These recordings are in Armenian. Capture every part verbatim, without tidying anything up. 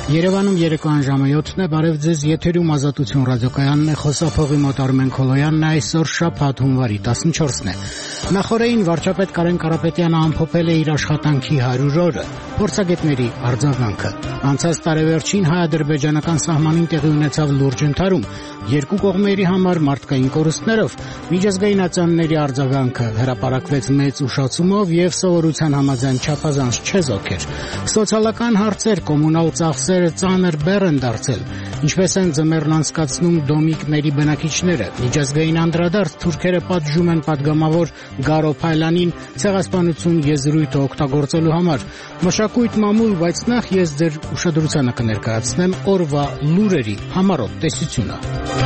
Երևանում երեկոյան ժամը յոթն է, բարև ձեզ, եթերում Ազատություն ռադիոկայանն է, խոսափողի մոտ Արմեն Քոլոյանն է, այսօր շաբաթ հունվարի տասնչորսն է։ Նախորդին վարչապետ Կարեն Կարապետյանը ամփոփել է իր աշխատանքի հարյուր օրը, փորձագետների արձագանքը։ Անցած տարեվերջին հայ-ադրբեջանական սահմանին տեղի ունեցավ լուրջ ընդհարում, երկու կողմերի համար մարդկային կորուստներով, միջազգայնացանների արձագանքը հրապարակվեց մեծ ուշացումով եւ սովորության համաձայն չափազանց չեզոք էր։ Սոցիալական հարցեր, կոմունալ ծախսերը ծանր բեռ են դարձել, ինչպես են ձմեռն անցկացնում դոմիկների բնակիչները։ Միջազգային անդրադարձ թուրքերը պատժում են падգամավոր Գարո Փայլանին ցեղասպանություն եզրույթը օգտագործելու համար։ Մշակույթ մամուլ, բայց նախ ես ձեր ուշադրությանը կներկայացնեմ օրվա լուրերի համառոտ տեսությունը։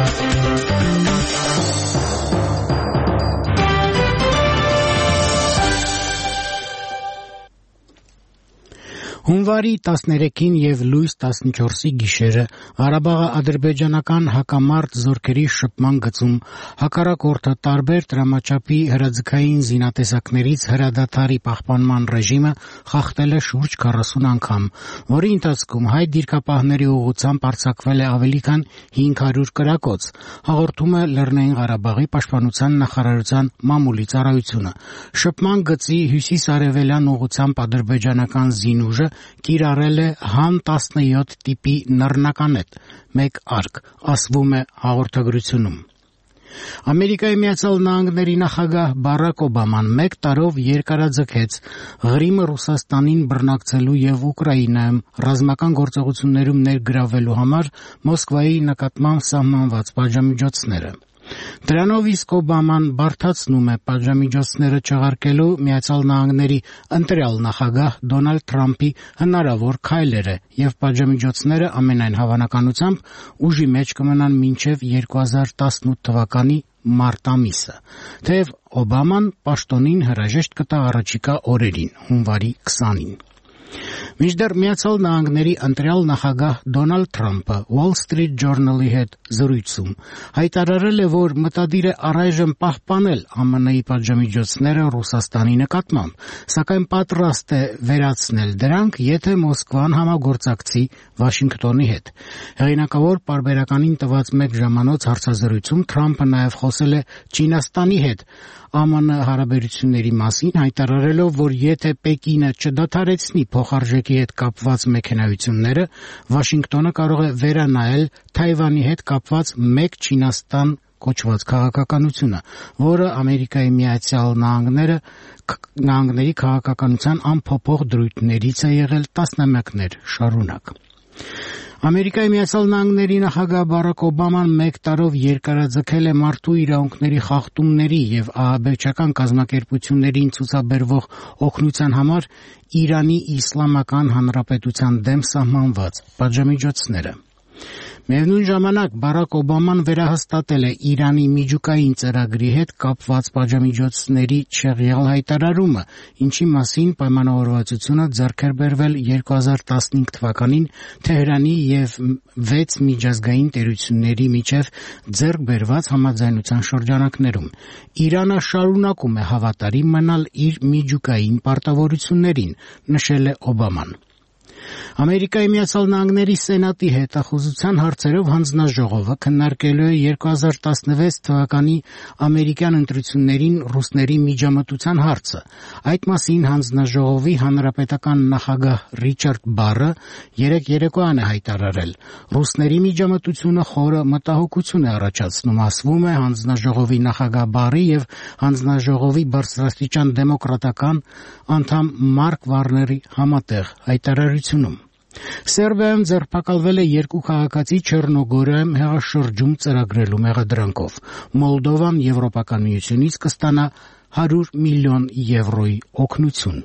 Հունվարի տասներեքին եւ լույս տասնչորսի գիշերը Ղարաբաղը ադրբեջանական հակամարտ զորքերի շփման գծում հակառակորդը տարբեր դրամաչափի հրաձգային զինատեսակներից հրադադարի պահպանման ռեժիմը խախտել է շուրջ քառասուն անգամ, որի ընթացքում հայ դիրքապահների ուղղությամբ արձակվել է ավելի քան հինգ հարյուր կրակոց, հաղորդում է Լեռնային Ղարաբաղի պաշտպանության նախարարության մամուլի ծառայությունը։ Շփման գծի հյուսիս-արևելյան ուղղությամբ ադրբեջանական զինուժը կիրառել է հան տասնյոթ տիպի նռնականետ, մեկ արկ, ասվում է հաղորդագրությունում։ Ամերիկայի Միացյալ Նահանգների նախագահ Բարակ Օբաման մեկ տարով երկարաձգեց Ղրիմը Ռուսաստանին բռնակցելու եւ Ուկրաինայում ռազմական գործողություններում ներգրավելու համար Մոսկվայի նկատմամբ սահմանված պատժամիջոցները։ Դրանով իսկ Օբաման բարդացնում է պատժամիջոցները չեղարկելու Միացյալ Նահանգների ընտրյալ նախագահ Դոնալդ Թրամփի հնարավոր քայլերը եւ պատժամիջոցները ամենայն հավանականությամբ ուժի մեջ կմնան մինչեւ երկու հազար տասնութ թվականի մարտ ամիսը, թեև Օբաման պաշտոնին հրաժեշտ կտա առաջիկա օրերին, հունվարի քսանին։ Մինչդեռ Միացյալ Նահանգների ընտրյալ նախագահ Դոնալդ Թրամփը Wall Street Journal-ի հետ զրույցում հայտարարել է, որ մտադիր է առայժմ պահպանել ԱՄՆ-ի պատժամիջոցները Ռուսաստանի նկատմամբ, սակայն պատրաստ է վերացնել դրանք, եթե Մոսկվան համագործակցի Վաշինգտոնի հետ։ Հեղինակավոր պարբերականին տված մեկ ժամանոց հարցազրույցում Թրամփը նաև խոսել է Չինաստանի հետ ԱՄՆ հարաբերությունների մասին, հայտարարելով, որ եթե Պեկինը չդադարեցնի փոխարժեքի հետ կապված մեքենայությունները, Վաշինգտոնը կարող է վերանայել Թայվանի հետ կապված մեկ Չինաստան կոչված քաղաքականությունը, որը Ամերիկայի Միացյալ Նահանգները Նահանգների քաղաքականության անփոփոխ դրույթներից է եղել տասնամյակներ շարունակ։ Ամերիկայի Միացյալ Նահանգների նախագահ Բարակ Օբաման մեկ տարով երկարաձգել է մարդու իրավունքների խախտումների եւ ահաբեկչական կազմակերպություններին ցուցաբերվող օգնության համար Իրանի Իսլամական Հանրապետության դեմ սահմանված պատժամիջոցները։ Միևնույն ժամանակ Բարակ Օբաման վերահաստատել է Իրանի միջուկային ծրագրի հետ կապված պատժամիջոցների չեղյալ հայտարարումը, ինչի մասին պայմանավորվածությունը ձեռք էր բերվել երկու հազար տասնհինգ թվականին Թեհրանի եւ վեց միջազգային տերությունների միջև ձեռք բերված համաձայնության շրջանակներում։ Իրանը շարունակում է հավատարիմ մնալ իր միջուկային պարտավորություններին, նշել է Օբաման։ Ամերիկայի Միացյալ Նահանգների Սենատի հետախուզության հարցերով հանձնաժողովը քննարկելու է երկու հազար տասնվեց թվականի ամերիկյան ընտրություններին ռուսների միջամտության հարցը։ Այդ մասին հանձնաժողովի հանրապետական նախագահ Ռիչարդ Բարը երեկ երեկոյան է հայտարարել. Ռուսների միջամտությունը խորը մտահոգություն է առաջացնում, ասվում է հանձնաժողովի նախագահ Բարի եւ հանձնաժողովի բարձրաստիճան դեմոկրատական անդամ Մարկ Վարների համատեղ հայտարարությունում։ Սերբիայում ձերբակալվել է երկու քաղաքացի Չեռնոգորիայում հեղաշրջում ծրագրելու մեղադրանքով։ Մոլդովան Եվրոպական միությունից կստանա հարյուր միլիոն եվրոյի օգնություն։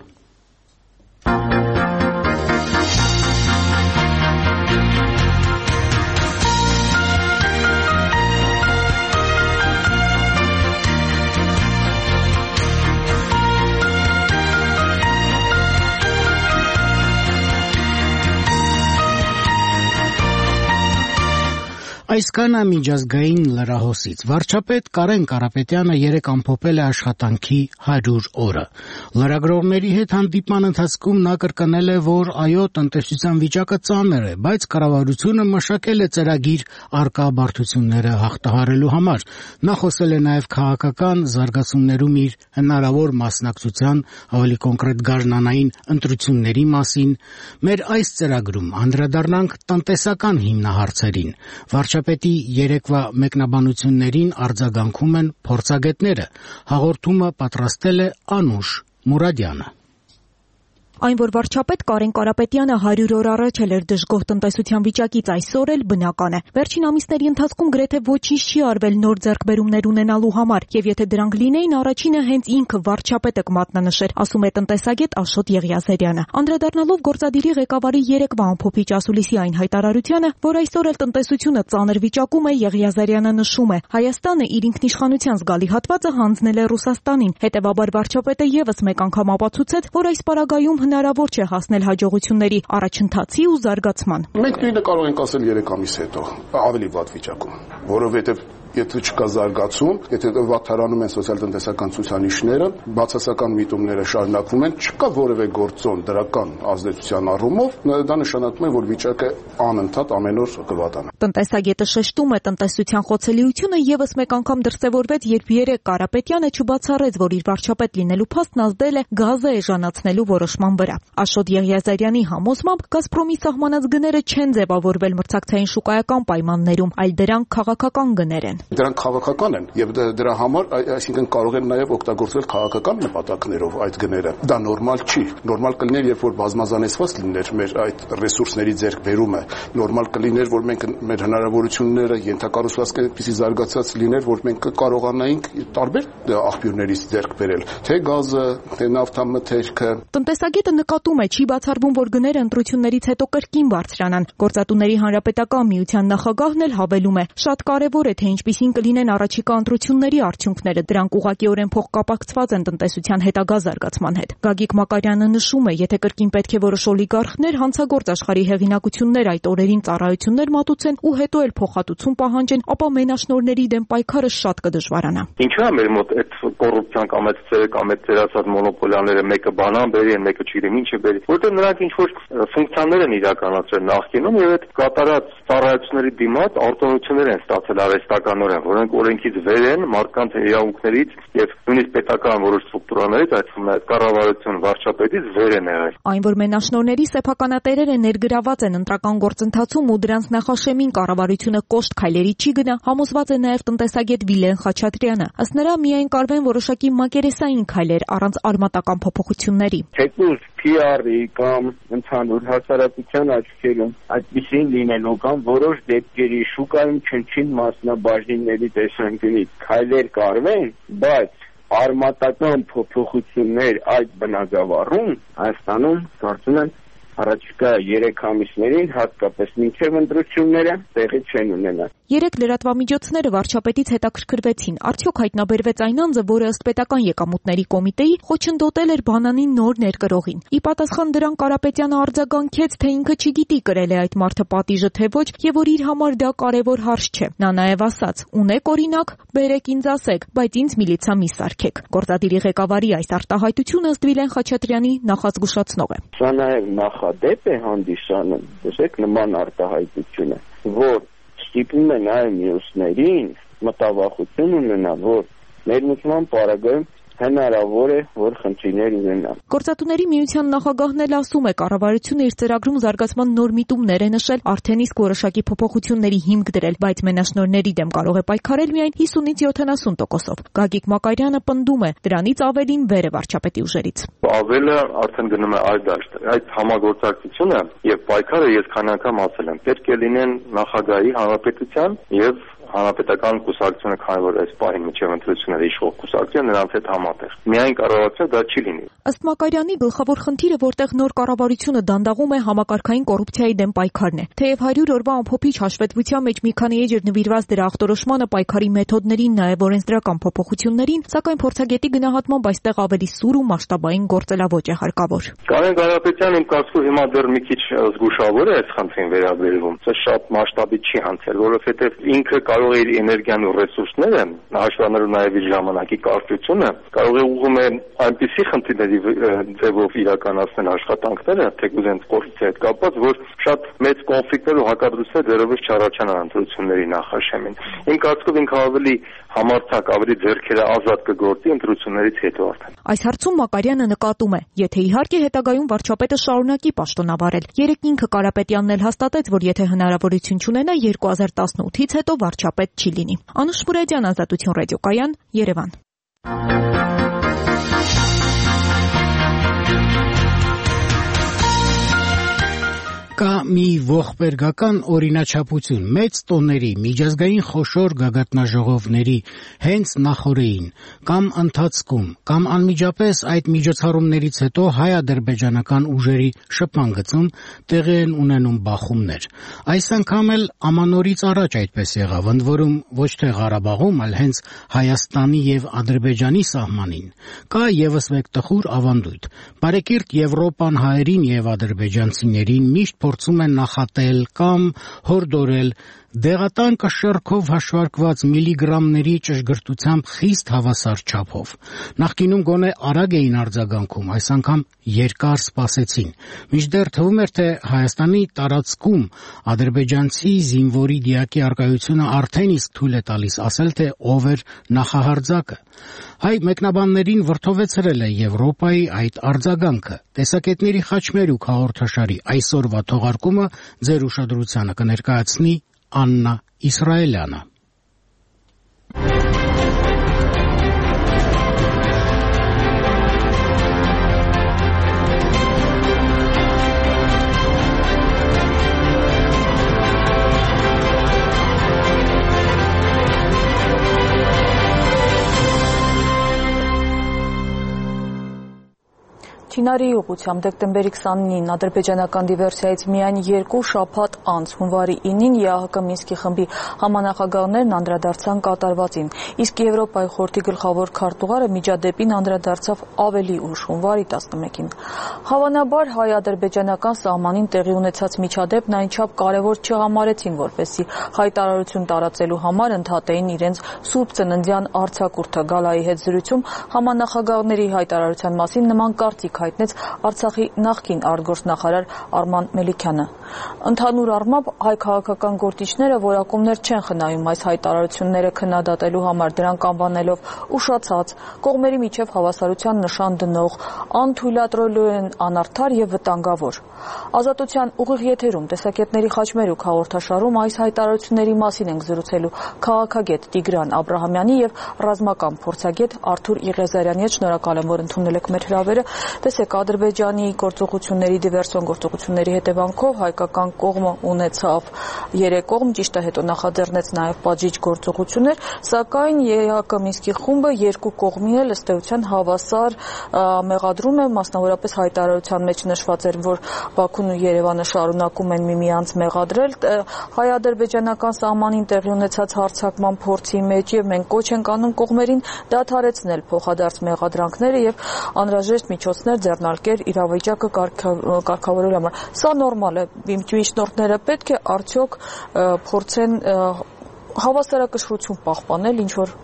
Այսքանը միջազգային լրահոսից։ Վարչապետ Կարեն Կարապետյանը երեկ ամփոփել է աշխատանքի հարյուր օրը։ Լրագրողների հետ հանդիպման ընթացքում նա կրկնել է, որ այո, տնտեսության վիճակը ծանր է, բայց կառավարությունը մշակել է ծրագիր առկա բարդությունները հաղթահարելու համար։ Նա խոսել է նաև քաղաքական զարգացումներում իր հնարավոր մասնակցության, ավելի կոնկրետ գարնանային ընտրությունների մասին։ Մեր այս ծրագրում անդրադառնանք տնտեսական հիմնահարցերին։ Վարչապետի երեկվա մեկնաբանություններին արձագանքում են փորձագետները։ Հաղորդումը պատրաստել է Անուշ Մուրադյանը։ Այն, որ վարչապետ Կարեն Կարապետյանը հարյուր օր առաջ էր դժգոհ տնտեսության վիճակից, այսօր էլ բնական է։ Վերջին ամիսների ընթացքում գրեթե ոչինչ չի արվել նոր ձեռքբերումներ ունենալու համար, եւ եթե դրանք լինեին, առաջինը հենց ինքը վարչապետը կմատնանշեր, ասում է տնտեսագետ Աշոտ Եղիազարյանը։ Անդրադառնալով գործադիրի ղեկավարի երեկվա ամփոփիչ ասուլիսի այն հայտարարությանը, որ այսօր էլ տնտեսությունը ծանր վիճակում է, Եղիազարյանը նշում է. Հայաստանը իր ինքնիշխանության զգալի հատվածը հանձնել է Ռուսաստանին, հետեւաբար վարչապետը եւս մեկ անգամ ապացուցեց, որ այս պարագայում հնարավոր չէ հասնել հաջողությունների, առաջընթացի ու զարգացման։ Մենք նույնը կարող ենք ասել երեք ամիս հետո, ավելի վատ վիճակում, որովհետև եթե չկա զարգացում, եթե վատթարանում են սոցիալ-տնտեսական ցուցանիշները, բացասական միտումները շարունակվում են, չկա որևէ գործոն դրական ազդեցության առումով, դա նշանակում է, որ վիճակը անընդհատ ամեն օր կվատանա։ Տնտեսագետը շեշտում է, տնտեսության խոցելիությունը եւս մեկ անգամ դրսեւորվեց, երբ երեկ Կարապետյանը չբացառեց, որ իր վարչապետ լինելու փաստն ազդել է գազը էժանացնելու որոշման վրա։ Աշոտ Եղիազարյանի համոզմամբ Գազպրոմի սահմանած գները չեն ձևավորվել մրցակցային շուկայական պայմաններում, այլ դրանք քաղաքական գներ են։ Դրանք քաղաքական են եւ դրա համար, այսինքն կարող են նաեւ օգտագործվել քաղաքական նպատակներով այդ գները։ Դա նորմալ չի։ Նորմալ կլիներ, երբ որ բազմազանեցված լիներ մեր այդ ռեսուրսների ձեռքբերումը, նորմալ կլիներ, որ մենք մեր հնարավորությունները ենթակառուցվածքները այդպիսի զարգացած լիներ, որ մենք կարողանայինք տարբեր աղբյուրներից ձեռք բերել, թե գազը, թե նավթամթերքը։ Տնտեսագետը նկատում է, չի բացառվում, որ գները ընտրություններից հետո կրկին բարձրանան։ Գործատուների հանրապետական միության նախագահն էլ հավելում է. շատ կարևոր է, թե ինչպիսին կլինեն առաջիկա ընտրությունների արդյունքները, դրանք ուղղակիորեն փոխկապակցված են տնտեսության հետագա զարգացման հետ։ Գագիկ Մակարյանը նշում է, եթե կրկին պետք է որոշ օլիգարխներ հանցագործ աշխարհի հեղինակություններ այդ օրերին ծառայություններ մատուցեն ու հետո էլ փոխհատուցում պահանջեն, ապա մենաշնորհների դեմ պայքարը շատ կդժվարանա։ Ինչու՞ է մեր մոտ այդ կոռուպցիան կամ այդ ծերը կամ այդ ծերացած մոնոպոլիաները մեկը բանան բերի են, մեկը չգիտեմ ինչ է բերի, որտեղ նրանք ինչ որ ֆունկցիաներ են իրականացրել նախկինում եւ այդ կատարած ծառայությունների դիմաց արտոնություններ են ստացել արհեստականորեն, որոնք օրենքից վեր են, մարդկանց իրավունքներից եւ նույնիսկ պետական որոշ ստրուկտուրաներից, այսինքն այդ կառավարություն վարչապետից վեր են եղել։ Այն, որ մենաշնորհների սեփականատերերը ներգրաված են ընտրական գործընթացում ու դրանց նախաշեմին կառավարությունը կոշտ քայլերի չի գնա, համոզված է նաեւ տնտեսագետ Վիլեն Խաչատրյանը։ Ըստ նրա, միայն կարվեն որոշակի մակերեսային քայլեր առանց արմատական փոփոխությունների։ Թեկուզ P R-ի կամ ընդհանուր հասարակության աչքերում այդպիսին լինելու կամ որոշ դեպքերի շուկայում չնչին մասնաբաժինների տեսանկյունից քայլեր կարվեն, բայց արմատական փոփոխություններ այդ բնագավառում Հայաստանում կարծում եմ առաջիկա երեք ամիսներին, հատկապես մինչև ընտրությունները, տեղի չեն ունենա։ Երեք լրատվամիջոցները վարչապետից հետաքրքրվեցին, արդյոք հայտնաբերվեց այն անձը, որը ըստ պետական եկամուտների կոմիտեի խոչընդոտել էր բանանին նոր ներկրողին։ Ի պատասխան դրան Կարապետյանը արձագանքեց, թե ինքը չգիտի կրել է այդ մարդը պատիժը թե ոչ, եւ որ իր համար դա կարևոր հարց չէ։ Նա նաեւ ասաց. «Ունեք օրինակ, բերեք ինձ ասեք, բայց ինձ միլիցա մի սարքեք»։ Գործադիրի ղեկավարի այս արտահայտությունը ըստ Վիլեն Խաչատրյանի նախազգուշացնող է։ Սա նաեւ նախադեպ է հանդիսանում, տեսեք, նման արտահայտությունը, որ ստիպում է նաեւ մյուսներին մտավախություն ունենա, որ ներմուծման պարագայում հնարավոր է, որ խնդիրներ ունենա։ Գործատուների միության նախագահն էլ ասում է, կառավարությունը իր ծրագրում զարգացման նոր միտումներ է նշել, արդեն իսկ որոշակի փոփոխությունների հիմք դրել, բայց մենաշնորհների դեմ կարող է պայքարել միայն հիսունից յոթանասուն տոկոսով։ Գագիկ Մակարյանը պնդում է, դրանից ավելին վեր է վարչապետի ուժերից։ Ավելը արդեն գնում է այլ դաշտ։ Այդ համագործակցությունը եւ պայքարը ես քանի անգամ ասել եմ, պետք է լինեն նախագահի, հանրապետության եւ հանրապետական կուսակցությունը քանի որ այս պահին միջև ընտրությունների իշխող կուսակցությունը նրանց հետ համատեղ։ Միայն կարողացել դա չի լինի։ Ըստ Մակարյանի գլխավոր խնդիրը, որտեղ նոր կառավարությունը դանդաղում է, համակարգային կոռուպցիայի դեմ պայքարն է։ Թեև հարյուր օրվա ամփոփիչ հաշվետվության մեջ մի քանի էջ էր նվիրված դրա ախտորոշմանը, պայքարի մեթոդներին, նաև օրենսդրական փոփոխություններին, սակայն փորձագետի գնահատմամբ այստեղ ավելի սուր ու մասշտաբային գործելավոճ է հարկավոր։ Կարեն Կարապետյանը իմ կարծիքով հիմա դեռ մի քիչ զգուշավոր է այս խնդրին վերաբերվում։ Սա շատ մասշտաբի չի հանցել, որովհետև ինքը կարող է իր էներգիան ու ռեսուրսները, հաշվառնելով նաև իր ժամանակի կարճությունը, կարող է ուղղում է այնպիսի խնդիրների ձևով իրականացնել աշխատանքները, թեկուզ հենց կոռուպցիայի հետ կապված, որ շատ մեծ կոնֆլիկտներ ու հակադրություններ դեռևս չառաջանան ընտրությունների նախաշեմին։ Իմ կարծիքով ինքը ավելի համարձակ, ավելի ձեռքերը ազատ կգործի ընտրություններից հետո արդեն։ Այս հարցում Մակարյանը նկատում է, եթե իհարկե հետագայում վարչապետը շարունակի պաշտոնավարել։ Երեկ ինքը Կարապետյանն էլ հաստատեց, որ եթե հնարավորություն չունենա երկու հազար տասնութից հետո վարչապետ չի լինի։ Անուշ Մուրադյան, Ազատություն ռադիոկայան, Երևան։ Կա մի ողբերգական օրինաչափություն մեծ տոների, միջազգային խոշոր գագաթնաժողովների հենց նախօրեին կամ ընթացքում կամ անմիջապես այդ միջոցառումներից հետո հայ-ադրբեջանական ուժերի շփման գծում տեղի են ունենում բախումներ։ Այս անգամ էլ ամանորից առաջ այդպես եղավ, ընդ որում ոչ թե Ղարաբաղում, այլ հենց Հայաստանի եւ Ադրբեջանի սահմանին։ Կա եւս մեկ տխուր ավանդույթ։ Բարեկիրթ Եվրոպան հայերին եւ ադրբեջանցիներին միշտ փորձում են նախատել կամ հորդորել դեղատան կշեռքով հաշվարկված միլիգրամների ճշգրտությամբ խիստ հավասար չափով։ Նախկինում գոնե արագ էին արձագանքում, այս անգամ երկար սպասեցին։ Մինչդեռ թվում էր, թե Հայաստանի տարածքում ադրբեջանցի զինվորի դիակի առկայությունը արդեն իսկ թույլ է տալիս ասել, թե ով էր նախահարձակը։ Հայ մեկնաբաններին վրդովեցրել է Եվրոպայի այդ արձագանքը։ Տեսակետների խաչմերուկ հաղորդաշարի այսօրվա թողարկումը ձեր ուշադրությանը կներկայացնի Աննա Իսրայելյանը։ Չինարի ուղղությամբ դեկտեմբերի քսանինին ադրբեջանական դիվերսիայից միայն երկու շաբաթ անց հունվարի ինին ԵԱՀԿ Մինսկի խմբի համանախագահներն անդրադարձան կատարվածին, իսկ Եվրոպայի խորհրդի գլխավոր քարտուղարը միջադեպին անդրադարձավ ավելի ուշ հունվարի տասնմեկին։ Հավանաբար հայ-ադրբեջանական սահմանին տեղի ունեցած միջադեպն այնչափ կարևոր չհամարեցին, որպեսզի հայտարարություն տարածելու համար ընդհատեին իրենց Սուրբ Ծննդյան արձակուրդը։ Գալայի հետ զրույցում համանախագահների հայտարարության մասին նման կարծիք հայտնեց Արցախի նախկին արտգործնախարար Արման Մելիքյանը։ Ընդհանուր առմամբ հայ քաղաքական գործիչները որակումներ չեն խնայում այս հայտարարությունները քննադատելու համար, դրանք անվանելով ուշացած, կողմերի միջև հավասարության նշան դնող, անթույլատրելու են անարդար եւ վտանգավոր։ Ազատության ուղիղ եթերում տեսակետների խաչմերուկ հաղորդաշարում այս հայտարարությունների մասին ենք զրուցելու քաղաքագետ Տիգրան Աբրահամյանի եւ ռազմական փորձագետ Արթուր Եղիազարյանի հետ։ Շնորհակալ եմ, որ ընդունել եք մեր հրավերը։ Տեսեք, Ադրբեջանի գործողությունների, դիվերսիոն գործողությունների հետևանքով հայկական կողմը ունեցավ երեք կողմ, ճիշտ է, հետո նախաձեռնեց նաև պատժիչ գործողություններ, սակայն ԵԱՀԿ Մինսկի խումբը երկու կողմին էլ ըստ էության հավասար մեղադրում է, մասնավորապես հայտարարության մեջ նշված էր, որ Բաքուն ու Երևանը շարունակում են միմյանց մեղադրել հայ-ադրբեջանական սահմանին տեղի ունեցած հարձակման փորձի մեջ, եւ մենք կոչ ենք անում կողմերին դադարեցնել փոխադարձ մեղադրանքները եւ անհրաժեշտ միջոցներ ձեռնարկել իրավիճակը կարգավորելու համար։ Սա նորմալ է։ Միջնորդները պետք է արդյոք փորձեն հավասարակշռություն պահպանել, ինչ որ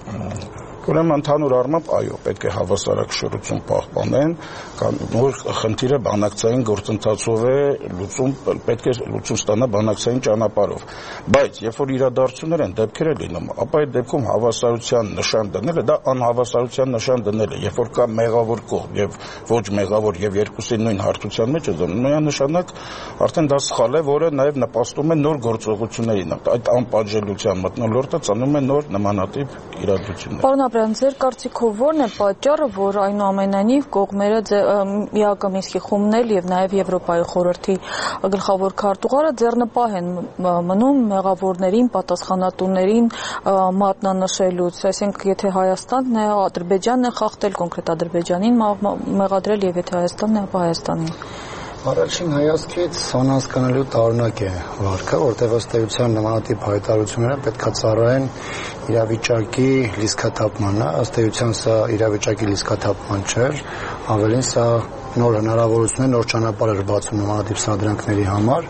Ուրեմն ընդհանուր առմամբ այո, պետք է հավասարակշռություն պահպանեն, նոր խնդիրը բանակցային գործընթացով է լուծում, պետք է լուծում ստանա բանակցային ճանապարհով։ Բայց երբ որ իրադարձություններ են, դեպքեր է լինում, ապա այդ դեպքում հավասարության նշան դնելը դա անհավասարության նշան դնել է, երբ որ կա մեղավոր կողմ եւ ոչ մեղավոր եւ երկուսին նույն հարթության մեջ է դնում, միանշանակ արդեն դա սխալ է, որը նաեւ նպաստում է նոր գործողություններին։ Այդ անպատժելիության մթնոլորտը ծնում է նոր նմանատիպ իրադրություններ։ Բաղդասարյան, ձեր կարծիքով ո՞րն է պատճառը, որ այնուամենայնիվ կողմերը ԵԱՀԿ Մինսկի խումբն էլ եւ նաեւ Եվրոպայի խորհրդի գլխավոր քարտուղարը ձեռնպահ են մնում մեղավորներին, պատասխանատուներին մատնանշելուց, այսինքն եթե Հայաստանն է, Ադրբեջանն է խախտել, կոնկրետ Ադրբեջանին մեղադրել եւ եթե Հայաստանն է, ապա Հայաստանին։ Առաջին հայացքից անհասկանալու տարօրինակ է վարկը, որտեղ ըստ էության նմանատիպ հայտարարությունները պետքա ծառայեն իրավիճակի լիցքաթափմանը, ըստ էության սա իրավիճակի լիցքաթափման չէր, ավելին սա նոր հնարավորություն է, նոր ճանապարհ էր բացում նմանատիպ սադրանքների համար։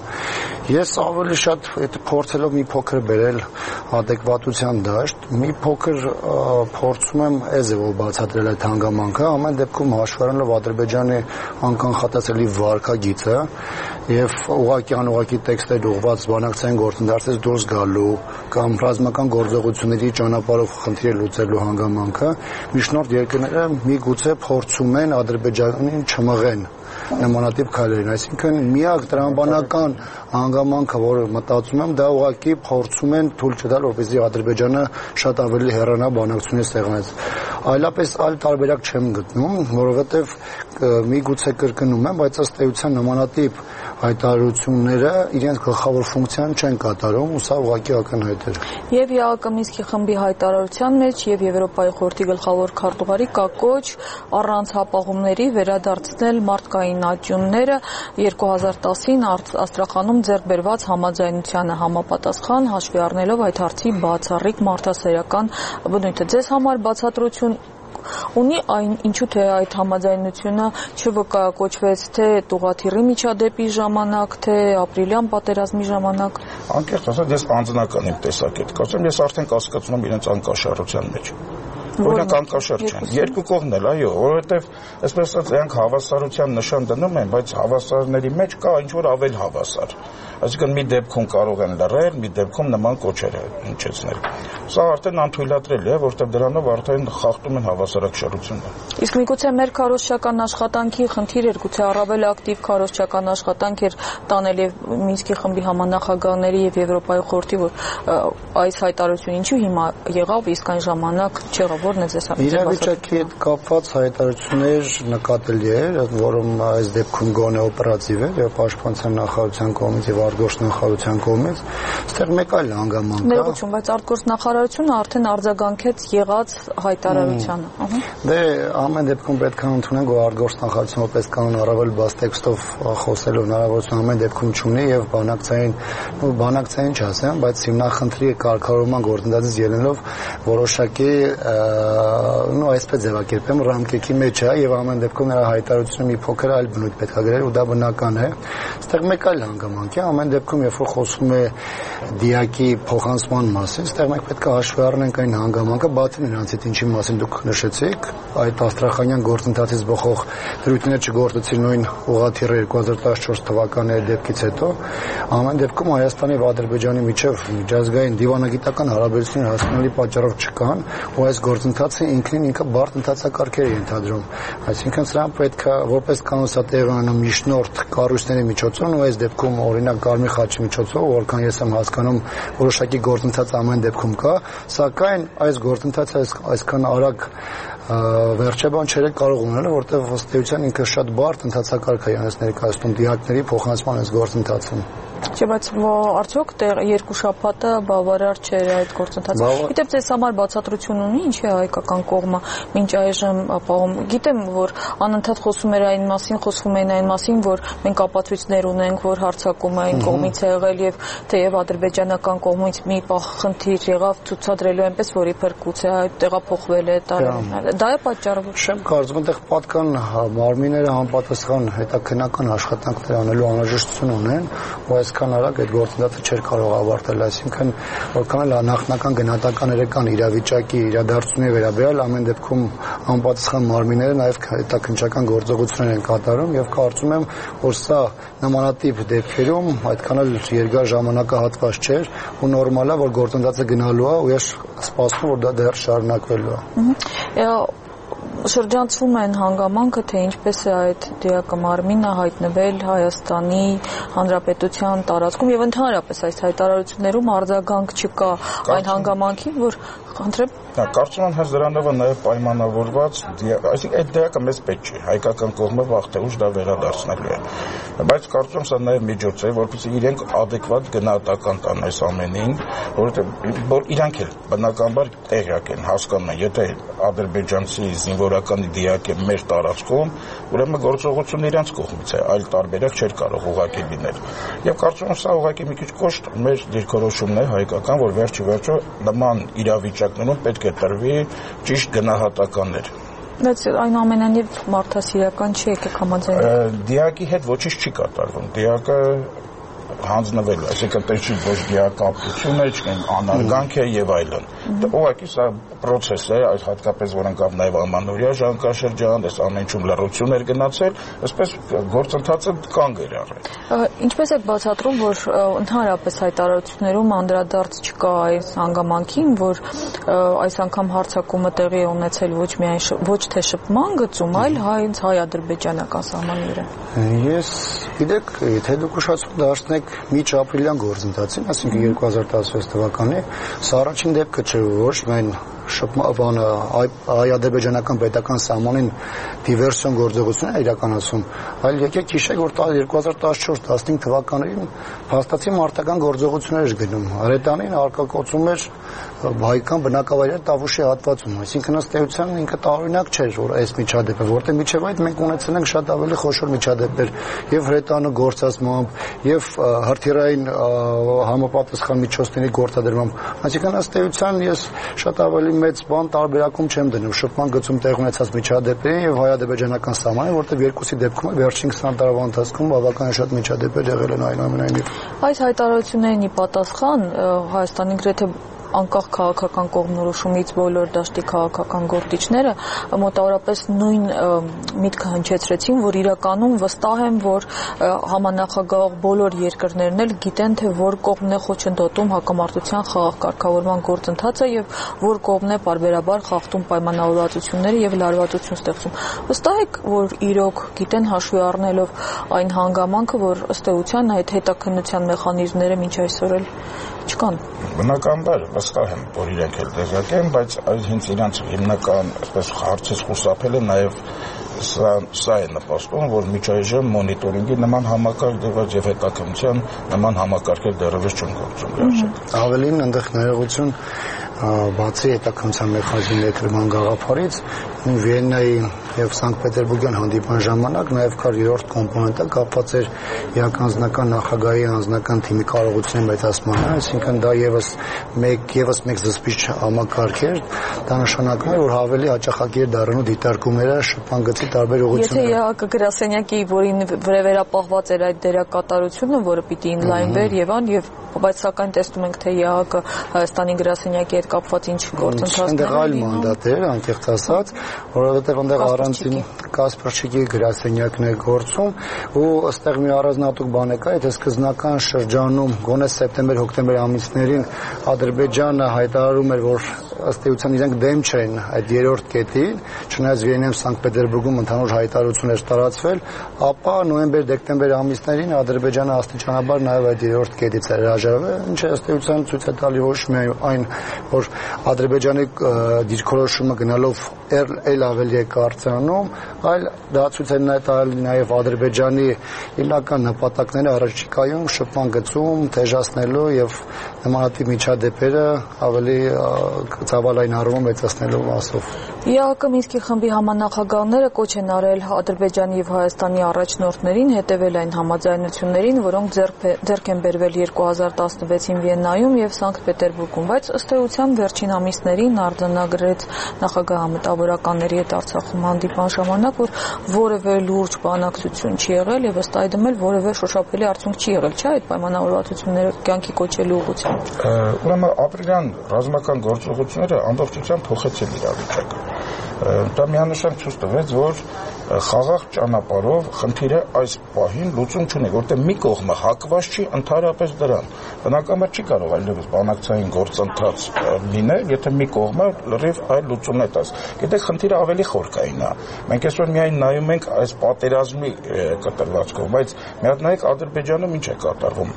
Ես ավելի շատ այդ փորձելով մի փոքր բերել adekvatության դաշտ, մի փոքր փորձում եմ էզեւով բացատրել այդ հանգամանքը, ամեն դեպքում հաշվի առնելով Ադրբեջանի անկանխատեսելի վարկագիծը եւ ուղղակի անուղղակի տեքստեր ուղղված բանակցային գործընթացից դուրս գալու կամ ռազմական գործողությունների ճանապարհով խնդիրը լուծելու հանգամանքը, միջնորդ երկրները միգուցե փորձում են Ադրբեջանին չմղեն նմանատիպ քայլերին, այսինքն միակ տրամաբանական հանգամանքը, որը մտածում եմ, դա ուղղակի փորձում են թույլ չտալ, որպեսզի Ադրբեջանը շատ ավելի հեռանա բանակցությունից ստեղծած։ Այլապես այլ տարբերակ չեմ գտնում, որովհետև միգուցե կրկնում եմ, բայց ըստ էության նմանատիպ հայտարարությունները իրենց գլխավոր ֆունկցիան չեն կատարում, ու սա ուղղակի ակնհայտ էր։ Եվ ԵԱՀԿ Մինսկի խմբի հայտարարության մեջ եւ Եվրոպայի խորհրդի գլխավոր քարտուղարի կա կոչ առանց հապաղումների վերադարձնել մարդկային աճյունները երկու հազար տասին Աստրախանում ձեռք բերված համաձայնությանը համապատասխան, հաշվի առնելով այդ հարցի բացառիկ մարդասերական բնույթը։ Ձեզ համար բացատրություն ունի այն, ինչու թե այդ համաձայնությունը չվկայակոչվեց թե Տուղաթիռի միջադեպի ժամանակ, թե ապրիլյան պատերազմի ժամանակ։ Անկեղծ ասած, ես անձնական իմ տեսակետ կասեմ, ես արդեն կասկածում եմ իրենց անկաշառության մեջ։ Օրինակ անկաշառ չեն։ Երկու կողմն էլ, այո, որովհետև այսպես ասած նրանք հավասարության նշան դնում են, բայց հավասարների մեջ կա ինչ որ ավել հավասար։ Այսինքն մի դեպքում կարող են լռել, մի դեպքում նման կոչեր հնչեցնել։ Սա արդեն անթույլատրելի է, որտեղ դրանով արդեն խախտում են հավասարակշռությունը։ Իսկ միգուցե մեր քարոզչական աշխատանքի խնդիր էր, գուցե առավել ակտիվ քարոզչական աշխատանք էր տանել եւ Մինսկի խմբի համանախագահների եւ Եվրոպայի խորհրդի, որ այս հայտարարությունը ինչու հիմա եղավ, իսկ այն ժամանակ չեղավ, որն է ձեզ համար։ Իրավիճակի հետ կապված հայտարարություններ նկատելի էր, որում այս դեպքում գոնե օպերատիվ էր եւ պաշտպանության նախարարության կողմից եւ արտգործնախարարության կողմից, այստեղ մեկ այլ հանգամանք կա։ Ներողություն, բայց արտգործնախարարությունը արդեն արձագանքեց եղած հայտարարությանը։ Դե ամեն դեպքում պետք է ընդունենք, որ արտգործնախարարությունը պես կանոն առավել բաց տեքստով խոսելու հնարավորություն ամեն դեպքում չունի եւ բանակցային, ու բանակցային չասեմ, բայց հիմնախնդրի կարգավորման գործընթացից ելնելով որոշակի նո այսպես ձևակերպեմ ռամկեքի մեջ է եւ ամեն դեպքում նրա հայտարարությունը մի փոքր այլ բնույթ պետք է գրել ու դա բնական է։ Այստեղ մեկ այլ հանգամանք է, ամեն դեպքում երբ որ խոսում է դիակի փոխանցման մասին, այստեղ մենք պետք է հաշվի առնենք այն հանգամանքը, բացի նրանցից ինչի մասին դուք նշեցիք, այդ աստրախանյան գործընթացից բխող դրույթներ չգործեցին նույն ուղղաթիռը երկու հազար տասնչորս թվականի դեպքից հետո, ամեն դեպքում Հայաստանի եւ Ադրբեջանի միջև միջազգային դիվանագիտական հարաբերություններ հասկանալի պատճառով չկան, ու այս գործընթացը ինքնին ինքը բարդ ընթացակարգեր է ենթադրում։ Այսինքն սրան պետք է որպես կանոն սա տեղի ունենա միջնորդ կառույցների միջոցով, ու այս դեպքում օրինակ Կարմիր խաչի միջոցով, որքան ես եմ հասկանում, որոշակի գործընթաց ամեն դեպքում կա, սակայն այս գործընթացը այսքան արագ վերջաբան չէր կարող ունենալ, որտեղ ըստ էության ինքը շատ բարդ ընթացակարգ է յանես ներկայացնում դիակների փոխանցման այս գործընթացում։ Չէ, բայց արդյոք երկու շաբաթը բավարար չէր այդ գործընթացը։ Գիտեմ, ձեզ համար բացատրություն ունի, ինչի է հայկական կողմը մինչ այժմ ապահովում։ Գիտեմ, որ անընդհատ խոսում էր այն մասին, խոսվում էին այն մասին, որ մենք ապացույցներ ունենք, որ հարձակումը այն կողմից է եղել եւ թեև ադրբեջանական կողմից մի պահ խնդիր եղավ ցուցադրելու այնպես, որ իբր գուցե այդ տեղափոխվել է տարել։ Դա է պատճառը։ Չեմ կարծում, այնտեղ պատկան մարմինները համապատասխան հետաքննական աշխատանքներ անելու անհրաժեշտություն ունեն, ու այսքան արագ այդ գործընթացը չէր կարող ավարտել, այսինքն որքան էլ նախնական գնահատականները կան իրավիճակի իրադարձությունների վերաբերյալ, ամեն դեպքում անպատասխան մարմինները նաև հետաքննչական գործողություններ են կատարում եւ կարծում եմ, որ սա նմանատիպ դեպքերում այդքան էլ երկար ժամանակահատված չէր ու նորմալ է, որ գործընթացը գնալու է ու ես սպասում որ դա դեռ շարունակվելու է։ Շրջանցվում են հանգամանքը, թե ինչպես է այդ դիակը մարմինը հայտնվել Հայաստանի Հանրապետության տարածքում եւ ընդհանրապես այս հայտարարություններում արձագանք չկա այն հանգամանքին, որ խնդրեմ Կարծում եմ հենց դրանով է նաև պայմանավորված, այսինքն այդ դեպքը մեզ պետք չէ, հայկական կողմը վաղ թե ուշ դա վերադարձնելու է։ Բայց կարծում եմ սա նաև միջոց է, որպեսզի իրենք adekvat գնահատական տան այս ամենին, որովհետև որ իրանք էլ բնականաբար տեղյակ են, հասկանում են, եթե ադրբեջանցի զինվորականի դիակ է մեր տարածքում, ուրեմն գործողությունը իրանք կողմից է, այլ տարբերակ չէր կարող ուղղակի լինել։ Եվ կարծում եմ սա ուղղակի մի քիչ կոշտ մեր դիրքորոշումն է հայկական, որ վերջի վերջո նման իրավիճակներում պետք է տրվի ճիշտ գնահատականներ։ Բայց այնուամենայնիվ մարդասիրական չի, եկեք համաձայնենք։ Դիակի հետ ոչինչ չի կատարվում։ Դիակը հանձնվել, այսինքն տեչի ոչ դիակապություն է, չկան անարգանք է եւ այլն։ Ուղղակի սա process է, այս հատկապես որ անկավ նաեւ ամանորյա ժամկաշրջան, այս ամեն ինչում լռություն էր գնացել, այսպես գործընթացը կանգ էր առել։ Ինչպես եք բացատրում, որ ընդհանրապես հայտարարություններում անդրադարձ չկա այս հանգամանքին, որ այս անգամ հարձակումը տեղի է ունեցել ոչ միայն ոչ թե շփման գծում, այլ հենց հայ-ադրբեջանական սահմանները։ Ես գիտեք, եթե դուք ուշացում դարձնեք միջ ապրիլյան գործընթացին, այսինքն երկու հազար տասնվեց թվականի, սա առաջին դեպքը չէ, ոչ միայն շփմանը հայ-ադրբեջանական պետական սահմանին դիվերսիոն գործողություն է իրականացում, այլ եկեք հիշեք, որ երկու հազար տասնչորս տասնհինգ թվականներին փաստացի մարտական գործողություններ էր գնում։ Հրետանին արկակոծում էր հայկական բնակավայրեր Տավուշի հատվածում, այսինքն ըստ էության ինքը տարօրինակ չէր, որ այս միջադեպը, որտեղ միջև այդ մենք ունեցել ենք շատ ավելի խոշոր միջադեպեր եւ հրետանը գործածմամբ եւ հրթիռային համապատասխան միջոցների գործադրմամբ, այսինքն ըստ էության ես շատ ավելի մեծ բան տարբերակում չեմ դնում շփման գծում տեղ ունեցած միջադեպերին եւ հայ-ադրբեջանական սահմանին, որտեղ երկուսի դեպքում վերջին քսան տարվա ընթացքում բավականին շատ միջադեպեր եղել են այնուամենայնիվ։ Այս հայտարարություններին ի պատասխան Հայաստանի գրեթե անկախ քաղաքական կողմնորոշումից բոլոր դաշտի քաղաքական գործիչները մոտավորապես նույն միտքը հնչեցրեցին, որ իրականում վստահ եմ, որ համանախագահող բոլոր երկրներն էլ գիտեն, թե որ կողմն է խոչընդոտում հակամարտության խաղաղ կարգավորման գործընթացը եւ որ կողմն է պարբերաբար խախտում պայմանավորվածությունները եւ լարվածություն ստեղծում։ Վստահ եք, որ իրոք գիտեն հաշվի առնելով այն հանգամանքը, որ ըստ էության այդ հետաքննության մեխանիզմները մինչ այսօր էլ չկան։ Բնականաբար վստահ եմ, որ իրենք էլ դժվար են, բայց այդ հենց իրանց հիմնական, այսպես հարցից խուսափելը նաև սա սա է նպաստում, որ միջայժմ մոնիտորինգի նման համակարգ դրված եւ հետաքննության նման համակարգեր դեռևս չեն գործում։ Ավելին այնտեղ ներողություն բացի հետաքննության մեխանիզմի ներդրման գաղափարից Վիեննայի եւ Սանկտ Պետերբուրգյան հանդիպման ժամանակ նաեւ կար երրորդ կոմպոնենտը կապված էր իրականանական նախագահի անձնական թիմի կարողությունների մեծացմանը, այսինքն դա եւս մեկ եւս մեկ զսպիչ համակարգ էր, դա նշանակում է, որ ավելի հաճախակի էր դառնում դիտարկումները շփման գծի տարբեր ուղղություններով։ Եթե ԵԱՀԿ գրասենյակի, որին վերապահված էր այդ դերակատարությունը, որը պիտի ինլայնվեր եւ ան եւ բայց սակայն տեսնում ենք, թե ԵԱՀԿ Հայաստանի գրասենյակի հետ կապված ինչ գործընթացներ են այլ մանդատ էր, անկեղծ ասած, որովհետև այնտեղ առանցին Կասպրչիկի գրասենյակն է գործում ու ըստեղ մի առանձնահատուկ բան է կա, եթե սկզբնական շրջանում գոնե սեպտեմբեր-հոկտեմբեր ամիսներին Ադրբեջանը հայտարարում էր, որ ըստ էության իրենք դեմ չեն այդ երրորդ կետին, չնայած Վիեննայում Սանկտ Պետերբուրգում ընդհանուր հայտարարություն էր տարածվել, ապա նոյեմբեր-դեկտեմբեր ամիսներին Ադրբեջանը աստիճանաբար նաև այդ երրորդ կետից էր հրաժարվել, ինչը ըստ էության ցույց է տալի ոչ միայն այն, որ Ադրբեջանի դիրքորոշումը գնալով էլ ավելի է կարծրանում, այլ դա ցույց է տալի նաև Ադրբեջանի հիմնական նպատակները առաջիկայում շփման գծում թեժացնելու եւ նմանատիպ միջադեպերը ավելի ցավալային առումով մեծացնելու մասով։ ԵԱՀԿ Մինսկի խմբի համանախագահները կոչ են արել Ադրբեջանի եւ Հայաստանի առաջնորդներին հետևել այն համաձայնություններին, որոնք ձեռք են բերվել երկու հազար տասնվեցին Վիեննայում եւ Սանկտ Պետերբուրգում, բայց ըստ էության վերջին ամիսներին արձանագրեց նախագահ մտավորականների հետ Արցախում հանդիպման ժամանակ, որ որևէ լուրջ բանակցություն չի եղել եւ ըստ այդմ էլ որևէ շոշափելի արդյունք չի եղել, չէ՞, այդ պայմանավորվածությունները կյանքի կոչելու ուղղությամբ։ Ուրեմն ապրիլյան ռազմական գործողությունները ամբողջությամբ փոխեցին իրավիճակը։ Դա միանշանակ ցույց տվեց, որ խաղաղ ճանապարհով խնդիրը այս պահին լուծում չունի, որտեղ մի կողմը հակված չի ընդհանրապես դրան։ Բնականաբար չի կարող այլևս բանակցային գործընթաց լինել, եթե մի կողմը լրիվ այլ լուծումն է տալիս։ Գիտեք, խնդիրը ավելի խորքային է։ Մենք այսօր միայն նայում ենք այս պատերազմի կտրվածքով, բայց մի հատ նայեք Ադրբեջանում ինչ է կատարվում։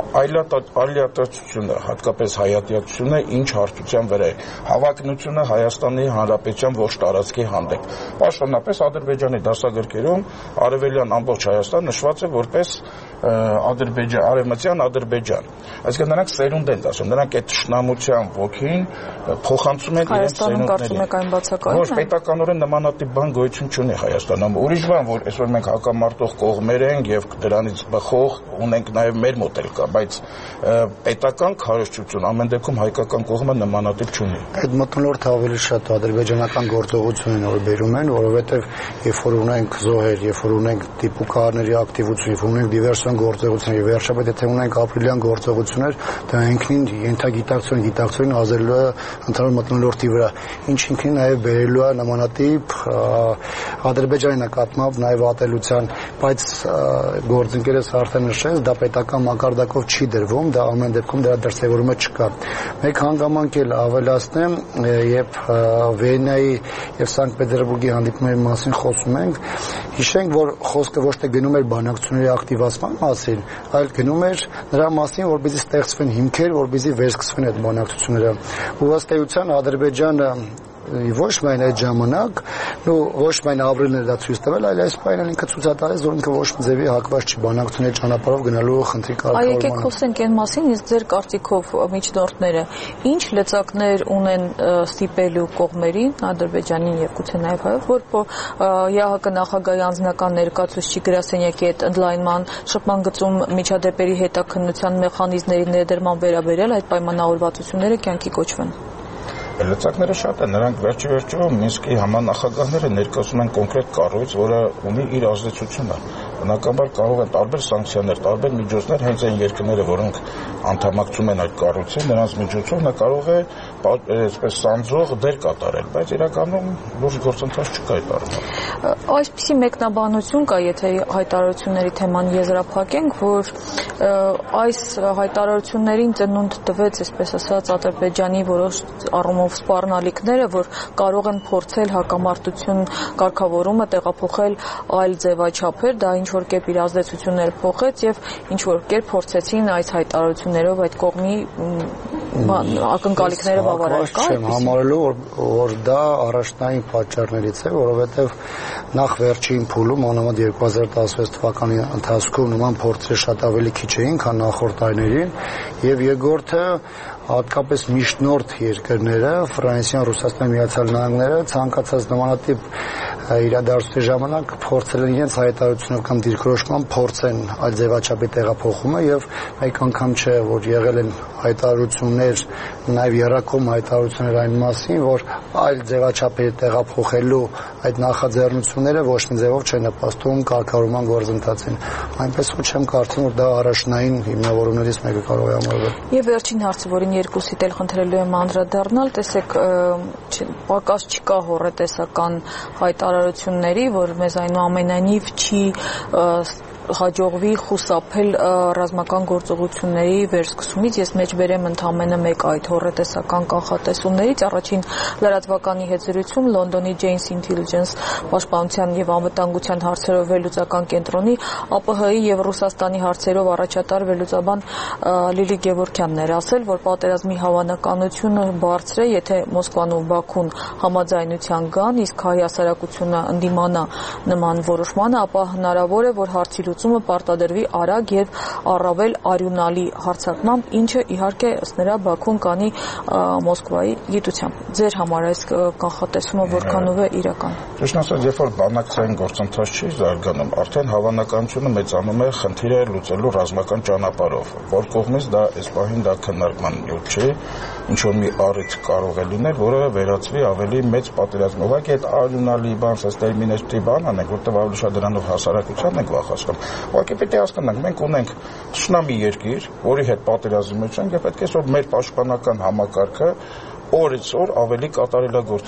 Այլատացությունը, հատկապես հայատյացությունը ինչ հարթության վրա է։ Հավակնությունը Հայաստանի Հանրապետության ողջ տարածքի հանդեպ։ Պաշտոնապես Ադրբեջանի դասագրքերում արևելյան ամբողջ Հայաստան նշված է որպես Ադրբեջան, արևմտյան Ադրբեջան։ Այսինքն նրանք սերունդ են ասում, նրանք այդ թշնամության ոգին փոխանցում են իրենց սերունդներին։ Ոչ, պետականորեն նմանատիպ բան գոյություն չունի Հայաստանում։ Ուրիշ բան, որ այսօր մենք հակամարտող կողմեր ենք եւ դրանից բխող ունենք նաեւ մեր մոտ էլ կա, բայց պետական քարոզչություն ամեն դեպքում հայկական կողմը նմանատիպ չունի։ Այդ մթնոլորտը ավելի շատ ադրբեջանական գործողությունն որ բերում են, որովհետեւ երբ որ ունենք զոհեր, երբ որ ունենք դիպուկարների ակտիվություն, երբ ունենք դիվերսիոն գործողություններ, եւ վերջապես եթե ունենք ապրիլյան գործողություններ, դա ինքնին ենթագիտակցություն, գիտակցություն ազդելու է ընդհանուր մթնոլորտի վրա, ինչ ինքնին նաեւ բերելու է նմանատիպ Ադրբեջանի նկատմամբ նաեւ ատելության, բայց գործընկերս արդեն նշեց, դա պետական մակարդակով չի դրվում, դա ամեն դեպքում դրա դրսևորումը չկա։ Մեկ հանգամանք էլ ավելացնեմ, երբ Վիեննայի եւ Սանկտ Պետերբուրգի հանդիպումների մասին խոսում ենք, հիշենք, որ խոսքը ոչ թե գնում էր բանակցությունների ակտիվացման մասին, այլ գնում էր նրա մասին, որպեսզի ստեղծվեն հիմքեր, որպեսզի վերսկսվեն այդ բանակցությունները։ Ու ըստ էության Ադրբեջանը ոչ միայն այդ ժամանակ, ու ոչ միայն ապրիլն էր դա ցույց տվել, այլ այս պայմանն ինքը ցույց տալիս, որ ինքը ոչ մի ձևի հակված չի բանակցությունների ճանապարհով գնալու խնդրի կարգավորմանը։ Այ եկեք խոսենք այն մասին, իսկ ձեր կարծիքով միջնորդները ինչ լծակներ ունեն ստիպելու կողմերին, Ադրբեջանին եւ գուցե նաեւ հայ, որ ԵԱՀԿ նախագահի անձնական ներկայացուցիչի գրասենյակի հետ ընդլայնման շփման գծում միջադեպերի հետաքննության մեխանիզմների ներդրման վերաբերյալ այդ պայմանավորվածությունները կյանքի կոչվեն։ Լծակները շատ են, նրանք վերջի վերջո Մինսկի համանախագահները ներկայացնում են կոնկրետ կառույց, որը ունի իր ազդեցությունը։ Բնականաբար կարող են տարբեր սանկցիաներ, տարբեր միջոցներ հենց այն երկրները, որոնք անդամակցում են այդ կառույցին, նրանց միջոցով նա կարող է այսպես սանձող դեր կատարել, բայց իրականում լուրջ գործընթաց չկա այդ առումով։ Այսպիսի մեկնաբանություն կա, եթե հայտարարությունների թեման եզրափակենք, որ այս հայտարարություններին ծնունդ տվեց, այսպես ասած, Ադրբեջանի որոշ առումով սպառնալիքները, որ կարող են փորձել հակամարտություն կարգավորումը տեղափոխել այլ ձևաչափեր, դա ինչ որ կերպ իր ազդեցությունները փոխեց եւ ինչ որ կերպ փորձեցին այս հայտարարություններով այդ կողմի ակնկալիքները բավարար կան։ Չեմ համարելու, որ դա առաջնային պատճառներից է, որովհետեւ նախ վերջին փուլում, անամոթ երկու հազար տասնվեց թվականի ընթացքում նման փորձեր շատ ավելի քիչ էին, քան նախորդ տարիներին, եւ երկրորդը հատկապես միջնորդ երկրները, Ֆրանսիան, Ռուսաստանը, Միացյալ Նահանգները ցանկացած նմանատիպ իրադարձությունների ժամանակ փորձել են իրենց հայտարարությունով կամ դիրքորոշմամբ փորձեն այլ ձևաչափի տեղափոխումը եւ մեկ անգամ չէ, որ եղել են հայտարարություններ, նաեւ երակոմ հայտարարություններ այն մասին, որ այլ ձևաչափի տեղափոխելու այդ նախաձեռնությունները ոչ մի ձևով չեն նպաստում կարգավորման գործընթացին։ Այնպես որ չեմ կարծում, որ դա առաջնային հիմնավորումներից մեկը կարող է համարվել։ Եվ վերջին հարցը, որին երկուսիդ էլ խնդրելու եմ անդրադառնալ, տեսեք, պակաս չկա հոռետեսական հայտարարությունների, որ մեզ այնուամենայնիվ չի հաջողվի խուսափել ռազմական գործողությունների վերսկսումից։ Ես մեջ բերեմ ընդամենը մեկ այդ հոռետեսական կանխատեսումներից։ Առաջին լրատվականի հետ զրույցում Լոնդոնի Janes Intelligence պաշտպանության եւ անվտանգության հարցերով վերլուծական կենտրոնի ԱՊՀ-ի եւ Ռուսաստանի հարցերով առաջատար վերլուծաբան Լիլի Գևորգյանն էր ասել, որ պատերազմի հավանականությունը բարձր է, եթե Մոսկվան ու Բաքուն համաձայնության գան, իսկ հայ հասարակությունը ընդդիմանա նման որոշմանը, ապա հնարավոր է, որ հարցի լուծումը պարտադրվի արագ եւ առավել արյունալի հարձակմամբ, ինչը իհարկե ըստ նրա Բաքուն կանի Մոսկվայի գիտությամբ։ Ձեր համար այս կանխատեսումը որքանով է իրական։ Ճիշտ ասած, երբ որ բանակցային գործընթաց չի զարգանում, արդեն հավանականությունը մեծանում է խնդիրը լուծելու ռազմական ճանապարհով, որ կողմից դա այս պահին դա քննարկման նյութ չէ, ինչ որ մի առիթ կարող է լինել, որը վերածվի ավելի մեծ պատերազմի։ Ուղղակի այդ արյունալի բան, ըստ տերմինների բան անենք, որտեղ ավելի շատ դրանով հասարակությանն ենք վախեցնում։ Ուղղակի պետք է հասկանանք, մենք ունենք թշնամի երկիր, որի հետ պատերազմություն, եւ պետք է որ մեր պաշտպանական համակարգը օրից օր ավելի կատարելագործենք։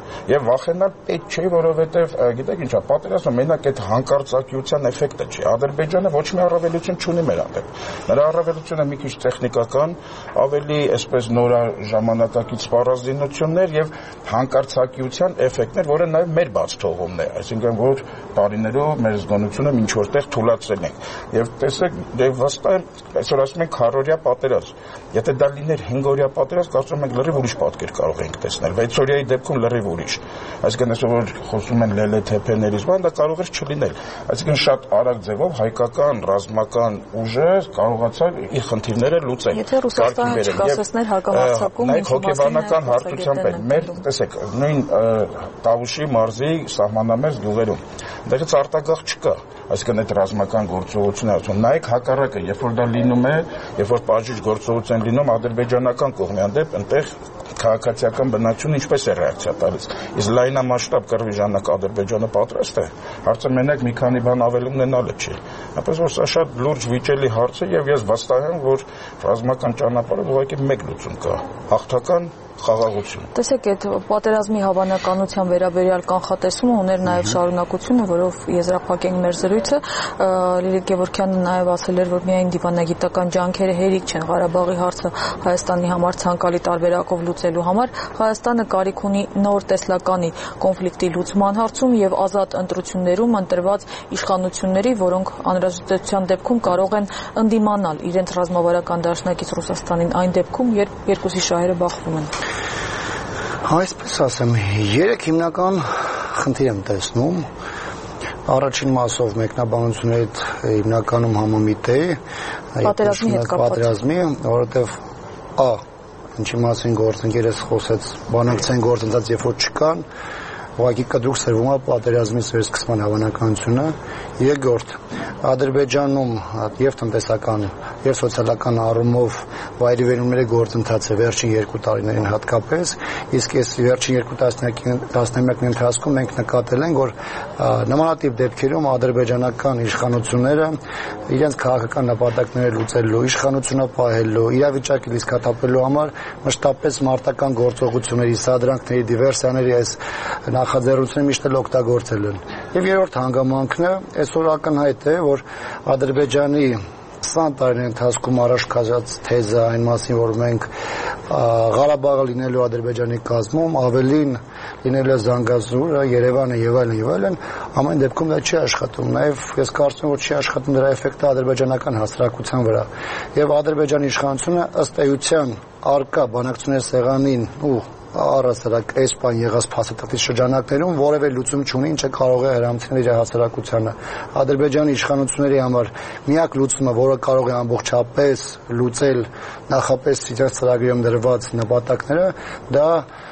Եվ վախենալ պետք չէ, որովհետև գիտեք ինչա, պատերազմը մենակ այդ հանկարծակիության էֆեկտը չի։ Ադրբեջանը ոչ մի առավելություն չունի մեր հանդեպ։ Նրա առավելությունը մի քիչ տեխնիկական, ավելի այսպես նորաժամանակակից սպառազինություններ եւ հանկարծակիության էֆեկտներ, որը նաեւ մեր բաց թողումն է, այսինքն որ տարիներով մեր զգոնությունը ինչ որտեղ թուլացրել ենք։ Եվ տեսեք, դե վստահ այսօր ասում են քառօրյա պատերազմ։ Եթե դա լիներ հինգօրյա պատերազմ, կարծում եմ լրիվ ուրիշ պատկեր կարող ենք տեսնել։ վեցօրյայի դեպքում լրիվ ուրիշ։ Այսինքն այսօր որ խոսում են լելեթեփեներից, բան դա կարող էր չլինել։ Այսինքն շատ արագ ձևով հայկական ռազմական ուժը կարողացավ իր խնդիրները լուծել։ Եթե Ռուսաստանը չկասեցներ հակամարտակում, նայեք հոգեբանական հարթությամբ է։ Մեր տեսեք, նույն Տավուշի մարզի սահմանամերձ գյուղերում դեղից արտագաղթ չկա, այսինքն այդ ռազմական գործողությունները ասում նայեք հակառակը, երբ որ դա լինում է, երբ որ բաժիջ գործողություն լինում ադրբեջանական կողմի հանդեպ, այնտեղ քաղաքացիական բնակչությունը ինչպես է ռեակցիա տալիս։ Իսկ լայնամասշտաբ կռվի ժամանակ Ադրբեջանը պատրաստ է։ Հարցը մենակ մի քանի բան ավել ունենալը չի։ Այնպես որ սա շատ լուրջ վիճելի հարց է եւ ես վստահ եմ, որ ռազմական ճանապարհով ուղղակի մեկ լուծում կա՝ հաղթական խաղաղություն։ Տեսեք, այդ պատերազմի հավանականության վերաբերյալ կանխատեսումը ուներ նաև շարունակությունը, որով եզրափակենք մեր զրույցը, Լիլիթ Գևորգյանը նաև ասել էր, որ միայն դիվանագիտական ջանքերը հերիք չեն Ղարաբաղի հարցը Հայաստանի համար ցանկալի տարբերակով լուծելու համար։ Հայաստանը կարիք ունի նոր տեսլականի կոնֆլիկտի լուծման հարցում եւ ազատ ընտրություններում ընտրված իշխանությունների, որոնք անհրաժեշտության դեպքում կարող են ընդդիմանալ իրենց ռազմավարական դաշնակից Ռուսաստանին այն դեպքում, երբ երկուսի շահերը բախվում են։ Այսպես ասեմ, երեք հիմնական խնդիր եմ տեսնում։ Առաջին մասով մեկնաբանությունից հիմնականում համամիտ է պատերազմի հետ կապված, պատերազմի, որովհետև ա ինչի մասին գործընկերս խոսեց, բանակցային գործընթաց երբ որ չկան, ուղղակի կտրուկ սրվում է պատերազմի վերսկսման հավանականությունը։ Երկրորդ, Ադրբեջանում եւ տնտեսական եւ սոցիալական առումով վայրիվերումների գործընթաց է վերջին երկու տարիներին հատկապես, իսկ այս վերջին երկու տասնամյակների ընթացքում մենք նկատել ենք, որ նմանատիպ դեպքերում ադրբեջանական իշխանությունները իրենց քաղաքական նպատակները լուծելու, իշխանությունը պահելու, իրավիճակը լիցքաթափելու համար մշտապես մարտական գործողությունների, սադրանքների, դիվերսիաների այս նախաձեռնությունները միշտ էլ օգտագործել են։ Եվ երրորդ հանգամանքն է, այսօր ակնհայտ է, որ Ադրբեջանի քսան տարիների ընթացքում առաջ քաշած թեզը այն մասին, որ մենք Ղարաբաղը լինելու Ադրբեջանի կազմում, ավելին լինելու Զանգազուրը, Երևանը եւ այլն եւ այլն, ամեն դեպքում դա չի աշխատում։ Նաեւ ես կարծում եմ, որ չի աշխատում դրա էֆեկտը ադրբեջանական հասարակության վրա։ Եվ Ադրբեջանի իշխանությունը ըստ էության արկա բանակցությունների սեղանին ու առասարակ այս բան եղած փաստաթղթի շրջանակներում որևէ լուծում չունի, ինչը կարող է հրամցնել իր հասարակությանը։ Ադրբեջանի իշխանությունների համար միակ լուծումը, որը կարող է ամբողջապես լուծել նախապես իրենց ծրագրերում դրված նպատակները, դա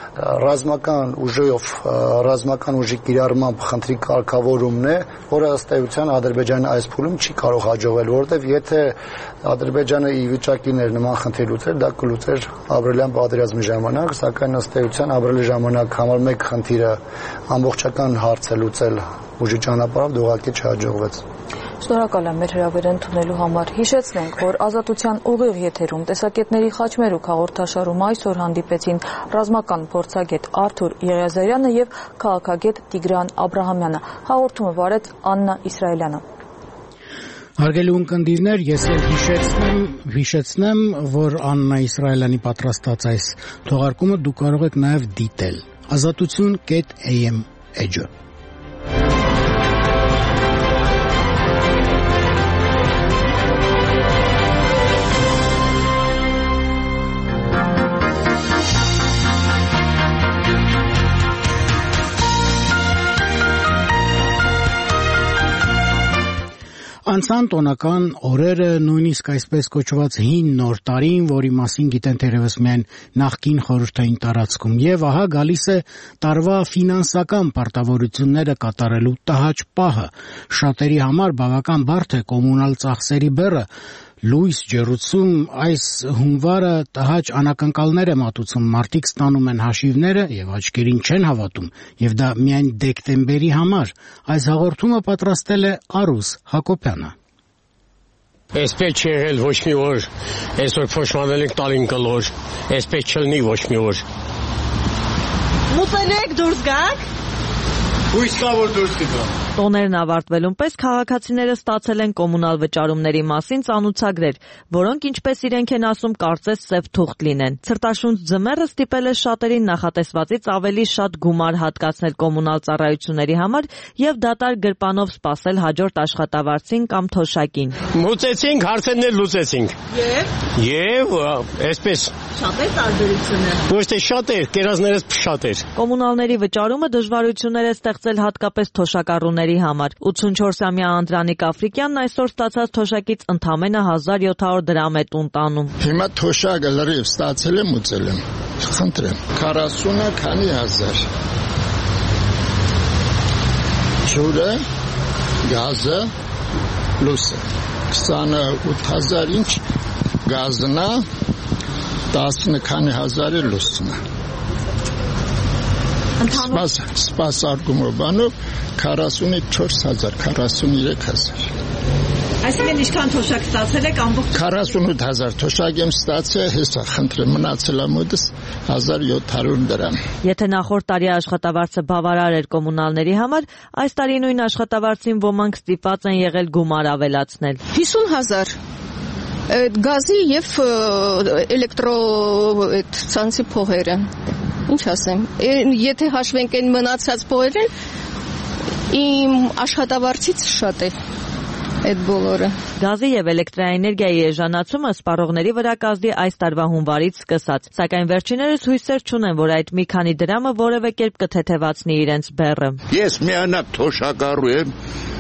ռազմական ուժով, ռազմական ուժի կիրառմամբ խնդրի կարգավորումն է, որը ըստ էության Ադրբեջանը այս փուլում չի կարող հաջողվել, որովհետև եթե Ադրբեջանը ի վիճակի էր նման խնդիր լուծել, դա կլուծեր ապրիլյան պատերազմի ժամանակ, սակայն ըստ էության ապրիլի ժամանակ համար մեկ խնդիրը ամբողջական հարց է լուծել ուժի ճանապարհով, դա ուղղակի չհաջողվեց։ Շնորհակալ եմ մեր հրավերը ընդունելու համար։ Հիշեցնենք, որ Ազատության ուղիղ եթերում տեսակետների խաչմերուկ հաղորդաշարում այսօր հանդիպեցին ռազմական փորձագետ Արթուր Եղիազարյանը եւ քաղաքագետ Տիգրան Աբրահամյանը։ Հաղորդումը վարեց Աննա Իսրայելյանը։ Հարգելի ունկնդիրներ, ես էլ հիշեցնեմ, հիշեցնեմ, որ Աննա Իսրայելյանի պատրաստած այս թողարկումը դուք կարող եք նաև դիտել ազատություն կետ a m edge Անցան տոնական օրերը, նույնիսկ այսպես կոչված հին նոր տարին, որի մասին գիտեն թերևս միայն նախկին խորհրդային տարածքում, եւ ահա գալիս է տարվա ֆինանսական պարտավորությունները կատարելու տհաճ պահը։ Շատերի համար բավական բարդ է կոմունալ ծախսերի բեռը լույս ջեռուցում այս հունվարը տհաճ անակնկալներ է մատուցում, մարդիկ ստանում են հաշիվները եւ աչքերին չեն հավատում, եւ դա միայն դեկտեմբերի համար։ Այս հաղորդումը պատրաստել է Արուս Հակոբյանը։ Այսպես չի եղել ոչ մի օր, այսօր փոշմանել ենք տալին կլոր, այսպես չլինի ոչ մի օր։ Մուծելեք դուրս գաք։ Հույս կա որ դուրս կգա։ Տոներն ավարտվելուն պես քաղաքացիները ստացել են կոմունալ վճարումների մասին ծանուցագրեր, որոնք ինչպես իրենք են ասում կարծես սև թուղթ լինեն։ Ցրտաշունչ ձմեռը ստիպել է շատերին նախատեսվածից ավելի շատ գումար հատկացնել կոմունալ ծառայությունների համար եւ դատարկ գրպանով սպասել հաջորդ աշխատավարձին կամ թոշակին։ Մուծեցինք, հարցերներ լուծեցինք։ Եվ Եվ այսպես շատ է տարբերությունը։ ոչ թե շատ էր, կերազներս շատ էր։ Կոմունալների վճարումը դժվարություններ է ստեղծել հատկապես թոշակառուների համար։ ութսունչորսամյա Անդրանիկ Աֆրիկյանն այսօր ստացած թոշակից ընդամենը հազար յոթ հարյուր դրամ է տուն տանում։ Հիմա թոշակը լրիվ ստացել եմ ուծել եմ։ Խնդրեմ, քառասունը քանի հազար։ Ջուրը, գազը, լույսը քսանութ հազար ինչ գազն է, տասը քանի հազար է լույսն է։ Սպաս, սպաս արգումով բանով քառասունչորս հազար, քառասուներեք հազար։ Այսինքն ինչքան թոշակ ստացել եք ամբողջ քառասունութ հազար թոշակ եմ ստացել, հեսա խնդրեմ մնացել է մոտս հազար յոթ հարյուր դրամ։ Եթե նախորդ տարի աշխատավարձը բավարար էր կոմունալների համար, այս տարի նույն աշխատավարձին ոմանք ստիպված են եղել գումար ավելացնել։ հիսուն հազար գազի եւ էլեկտրո այդ ցանցի փողերը։ Ինչ ասեմ, եթե հաշվենք այն մնացած փողերը, իմ աշխատավարձից շատ է այդ բոլորը։ Գազի եւ էլեկտրաէներգիայի էժանացումը սպառողների վրա կազդի այս տարվա հունվարից սկսած, սակայն վերջիներս հույսեր չունեն, որ այդ մի քանի դրամը որևէ կերպ կթեթևացնի իրենց բեռը։ Ես միանակ թոշակառու եմ,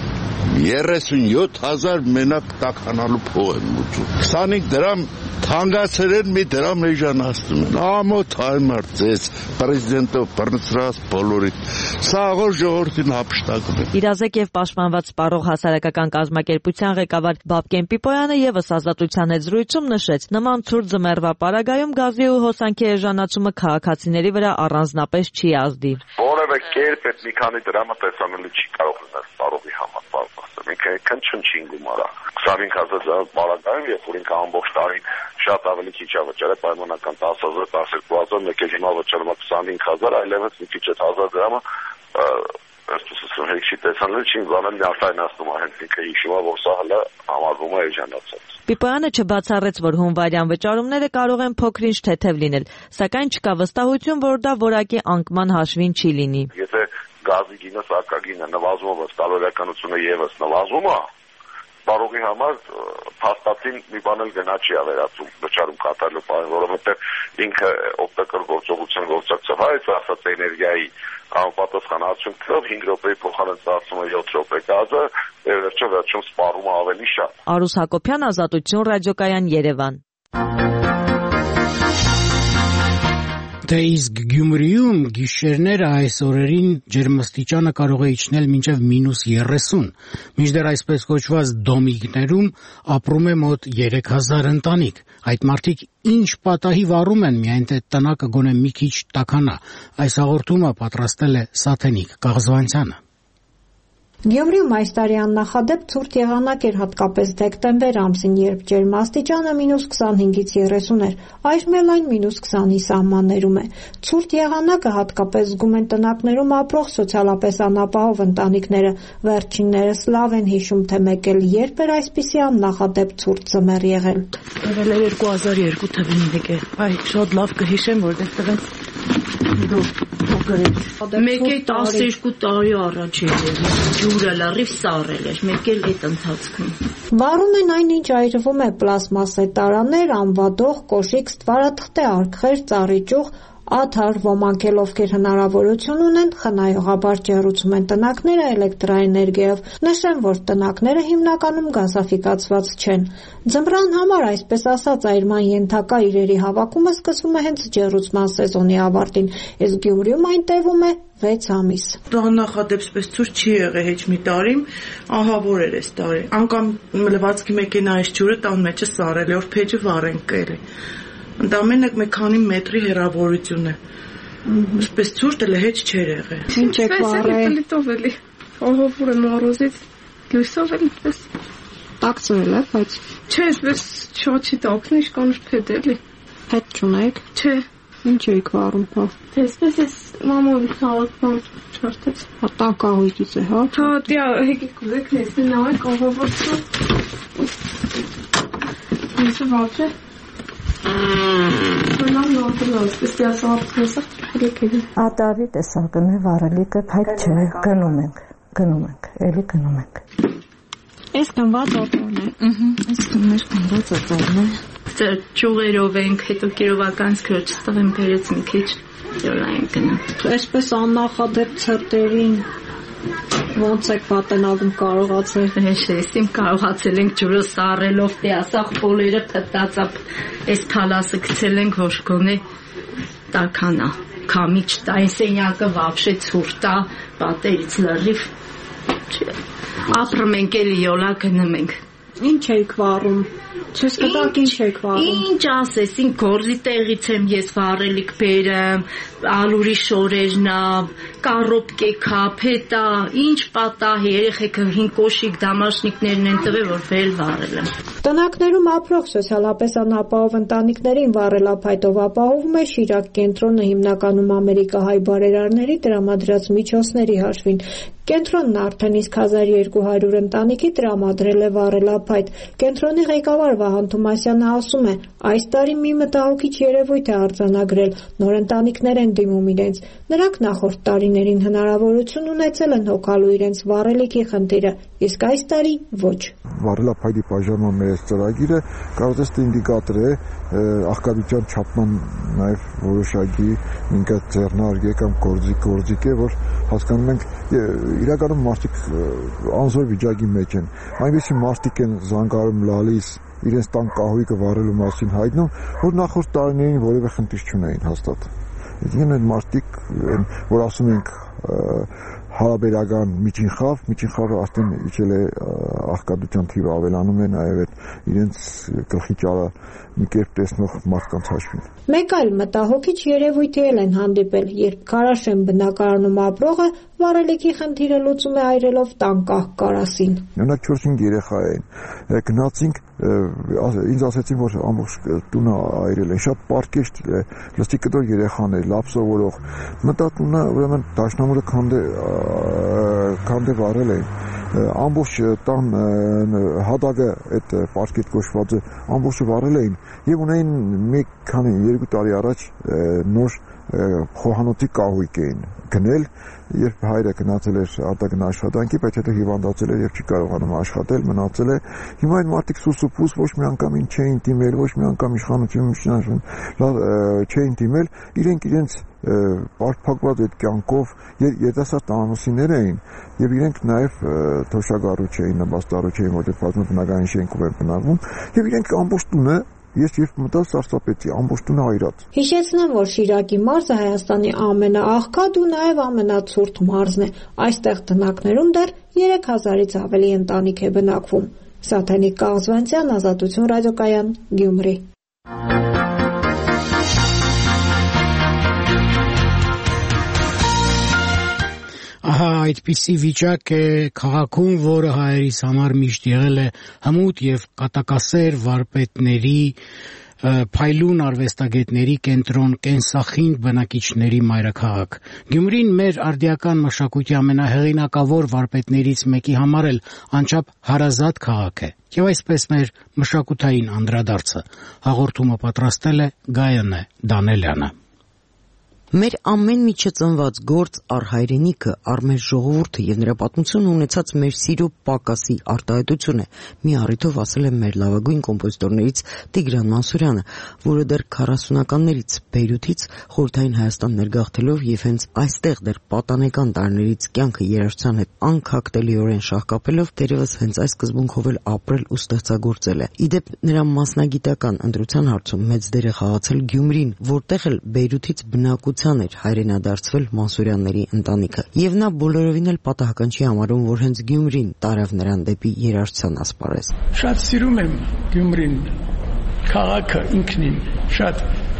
երեսունյոթ հազար մենակ տաքանալու փող եմ ուծում։ քսանհինգ դրամ թանկացել են, մի դրամ էժանացնում են։ Ամոթ հայմար ձեզ, պրեզիդենտով բռնցրած բոլորին։ Սա աղոր ժողովրդին հափշտակում է։ Իրազեկ եւ պաշտպանված սպառող հասարակական կազմակերպության ղեկավար Բաբկեն Պիպոյանը եւս ազատության հետ զրույցում նշեց, նման ցուրտ ձմեռվա պարագայում գազի ու հոսանքի էժանացումը քաղաքացիների վրա առանձնապես չի ազդի։ Որևէ կերպ այդ մի քանի դրամը տեսանելի չի կարող լինել սպառողի համար։ Ինքը քնչին գումարա քսանհինգ հազար պարագայում, երբ որ ինքը ամբողջ տարին շատ ավելի քիչ է վճարել, պայմանական տասը հազար, տասներկու հազար, մեկ էլ հիմա վճարում է քսանհինգ հազար, այլևս մի քիչ այդ հազար դրամը այսպես ասեմ, հեքսի տեսանելի չի բանել նյարդայնացնում է, հենց ինքը հիշում է, որ սա հələ համարվում է էժանացած։ Պիպոյանը չբացառեց, որ հունվարյան վճարումները կարող են փոքր-ինչ թեթև լինել, սակայն չկա վստահություն, որ դա որակի անկման հաշվին չի լինի։ Եթե գազի գինը, սակագինը նվազում է, տարօրյականությունը եւս նվազում է, սպառողի համար փաստացին մի բան էլ գնա չի ավերածում վճարում կատարելու բանը, որովհետեւ ինքը օգտակար գործողության գործակցով հայց ասած էներգիայի անպատասխանատվություն թվով հինգ րոպեի փոխարեն ծախսում է յոթ րոպե գազը, վերջը վերջում սպառում է ավելի շատ։ Արուս Հակոբյան, Ազատություն ռադիոկայան, Երևան։ Դե իսկ Գյումրիում գիշերները այս օրերին ջերմաստիճանը կարող է իջնել մինչև մինուս երեսուն, մինչդեռ այսպես կոչված դոմիկներում ապրում է մոտ երեք հազար ընտանիք։ Այդ մարդիկ ինչ պատահի վառում են, միայն թե տնակը գոնե մի քիչ տաքանա։ Այս հաղորդումը պատրաստել է Սաթենիկ Կաղզվանցյանը։ Գյումրիում այս տարի աննախադեպ ցուրտ եղանակ էր հատկապես դեկտեմբեր ամսին, երբ ջերմաստիճանը մինուս քսանհինգից երեսուն էր, այժմ էլ այն մինուս քսանի սահմաններում է։ Ցուրտ եղանակը հատկապես զգում են տնակներում ապրող սոցիալապես անապահով ընտանիքները։ Վերջիններս լավ են հիշում, թե մեկ էլ երբ էր այսպիսի աննախադեպ ցուրտ ձմեռ եղել։ Եղել է երկու հազար երկու թվականին է։ Այ շատ լավ կհիշեմ, որտեղ տվեց Մեկ է տասներկու տարի առաջ էր, ջուրը լրիվ սառել էր, մեկ էլ այդ ընթացքում։ Վառում են այն, ինչ այրվում է պլաստմասե տարաներ, անվադող, կոշիկ, ստվարաթղթե, արկղեր, ծառիճուղ, աթար, ոմանք էլ ովքեր հնարավորություն ունեն, խնայողաբար ջեռուցում են տնակները էլեկտրաէներգիայով։ Նշեմ, որ տնակները հիմնականում գազաֆիկացված չեն։ Ձմռան համար, այսպես ասած, այրման ենթակա իրերի հավաքումը սկսվում է հենց ջեռուցման սեզոնի ավարտին, իսկ Գյումրիում այն տևում է վեց ամիս։ Դա նախադեպսպես ցուրտ չի եղել հեչ մի տարի, ահավոր էր այս տարի։ Անկամ լվացքի մեքենայից ջուրը տան մեջը սառել է, որ փեջը վառեն կել է։ Ընդամենը մի քանի մետրի հեռավորություն է։ Այսպես ցուրտ էլ հեչ չէր եղել։ Ինչ եք վառել։ Լիտով էլի։ Ահավոր է մորոզից լույսով էլ այդպես տակցրել է, բայց չէ, այսպես շատ չի տակնի, իշքան փետ էլի։ Հետ չունեք։ Չէ, Ինչ եք վարում, պա։ Տեսպես ես մամոյի քաղաքն չարթեց։ Հատա կահույքից է, հա։ Հա, դիա, եկեք ուզեք նեսին նավեք ողովորդը։ Ինչը վավճե։ Մնամ նորդրոս, պստի ասաղապսկերսաղ չպրեք էլի։ Ատավի տեսակն է վարելիքը փայտ չէ, գնում ենք, գնում ենք, էլի գնում ենք։ Այս կնված օտորն է։ Ըհը, այս մեր կնված օտորն է։ Ճյուղերով ենք, հետո կիրովական սկրոջ ստղեմ բերեց մի քիչ, յոլա ենք գնում։ Այսպես աննախադեպ ցրտերին ոնց եք պատենալում կարողացել։ Հեշեսիմ կարողացել ենք ջուրը սառելով, դե ասախ պոլերը փտածապ, այս թալասը գցել ենք, որ գոնե տականա, քամիչ տա, այն սենյակը վավշե ցուրտա, պատերից լրիվ, ապրում ենք էլի յոլա գնում ենք։ Ինչ եք վարում։ Չես կտակ ինչ եք վարում։ Ինչ ասես, ինձ գործի տեղից եմ ես վարելիք բերեմ, ալուրի շորերնա, կարոպկե քափետա, ինչ պատահ երեխեքը հին կոշիկ դամաշնիկներն են տվել, որ վել վարել եմ։ Տնակներում ապրող սոցիալապես անապահով ընտանիքներին վառելափայտով ապահովում է Շիրակ կենտրոնը հիմնականում ամերիկահայ բարերարների տրամադրած միջոցների հաշվին։ Կենտրոնն արդեն իսկ հազար երկու հարյուր ընտանիքի տրամադրել է վառելափայտ։ Կենտրոնի ղեկավար Վահան Թոմասյանը ասում է, այս տարի մի մտահոգիչ երևույթ է արձանագրել, նոր ընտանիքներ են դիմում իրենց։ Նրանք նախորդ տարիներին հնարավորություն ունեցել են հոգալու իրենց վառելիքի խնդիրը, իսկ այս տարի ոչ։ Վառելափայտի բաժանման մեր ծրագիրը կարող է ինդիկատոր է աղքատության չափման նաև որոշակի ինքը ձեռնարկե կամ գործիք գործիք է, որ հասկանում ենք իրականում մարդիկ անզոր վիճակի մեջ են։ Այնպիսի մարդիկ են զանգարում լալիս իրենց տան կահույքը վառելու մասին հայտնում, որ նախորդ տարիներին որևէ խնդիր չունեին հաստատ։ Այսինքն այդ մարդիկ, որ ասում ենք հարաբերական միջին խավ, միջին խավը արդեն իջել է աղքատության թիվը ավելանում է նաև այդ իրենց գլխի ճարը մի կերպ տեսնող մարդկանց հաշվին։ Մեկ այլ մտահոգիչ երևույթի էլ են հանդիպել, երբ Քարաշեն բնակարանում ապրողը վառելիքի խնդիրը լուծում է այրելով տան կահ կարասին։ Նրանք չորս-հինգ երեխա էին, գնացինք, ինձ ասեցին, որ ամբողջ տունը այրել են, շատ պարկեշտ լստի կտոր երեխաներ, լավ սովորող, մտա տունը ուրեմն դաշնամուրը քանդե քանդե վառել էին, ամբողջ տան հատակը այդ պարկետ կոչվածը ամբողջը վառել էին եւ ունեին մի քանի երկու տարի առաջ նոր խոհանոցի կահույք էին գնել, երբ հայրը գնացել էր արտաքին աշխատանքի, բայց հետո հիվանդացել էր եւ չի կարողանում աշխատել, մնացել է։ Հիմա այդ մարդիկ սուսուփուս ոչ մի անգամ չէին դիմել, ոչ մի անգամ իշխանություն չէին դիմել, իրենք իրենց բարփակված այդ կյանքով երիտասարդ ամուսիններ էին եւ իրենք նաեւ թոշակառու չէին, նպաստառու չէին, որտեղ բազմաբնակային շենքում են բնակվում եւ իրենք ամբողջ տունը Ես երբ մտա սարսափեցի, ամբողջ տունը այրած։ Հիշեցնեմ, որ Շիրակի մարզը Հայաստանի ամենաաղքատ ու նաև ամենացուրտ մարզն է։ Այստեղ տնակներում դեռ երեք հազարից ավելի ընտանիք է բնակվում։ Սաթենիկ Կաղզվանցյան, Ազատություն ռադիոկայան, Գյումրի։ Ահա այդպիսի վիճակ է քաղաքում, որը հայերիս համար միշտ եղել է հմուտ եւ կատակասեր վարպետների, փայլուն արվեստագետների կենտրոն, կենսախինդ բնակիչների մայրաքաղաք։ Գյումրին մեր արդիական մշակույթի ամենահեղինակավոր վարպետներից մեկի համար էլ անչափ հարազատ քաղաք է։ Եվ այսպես մեր մշակութային անդրադարձը հաղորդումը պատրաստել է Գայանե Դանելյանը։ Մեր ամեն միջը ծնված գործ առ հայրենիքը, առ մեր ժողովուրդը եւ նրա պատմությունը ունեցած մեր սիրո պակասի արտահայտություն է։ Մի առիթով ասել է մեր լավագույն կոմպոզիտորներից Տիգրան Մանսուրյանը, որը դեռ քառասունականներից Բեյրութից խորհրդային Հայաստան ներգաղթելով եւ հենց այստեղ դեռ պատանեկան տարիներից կյանքը երաժշտության հետ անկախտելիորեն շահկապելով, դերևս հենց այս սկզբունքով էլ ապրել ու ստեղծագործել է։ Իդեպ նրա մասնագիտական ընտրության հարցում մեծ դեր է խաղացել Գյումրին, որտեղ էլ Բեյրութից բնակու էր հայրենադարձվել Մանսուրյանների ընտանիքը, եւ նա բոլորովին էլ պատահական չի համարում, որ հենց Գյումրին տարավ նրան դեպի երաժշտության ասպարեզ։ Շատ սիրում եմ Գյումրին, քաղաքը ինքնին, շատ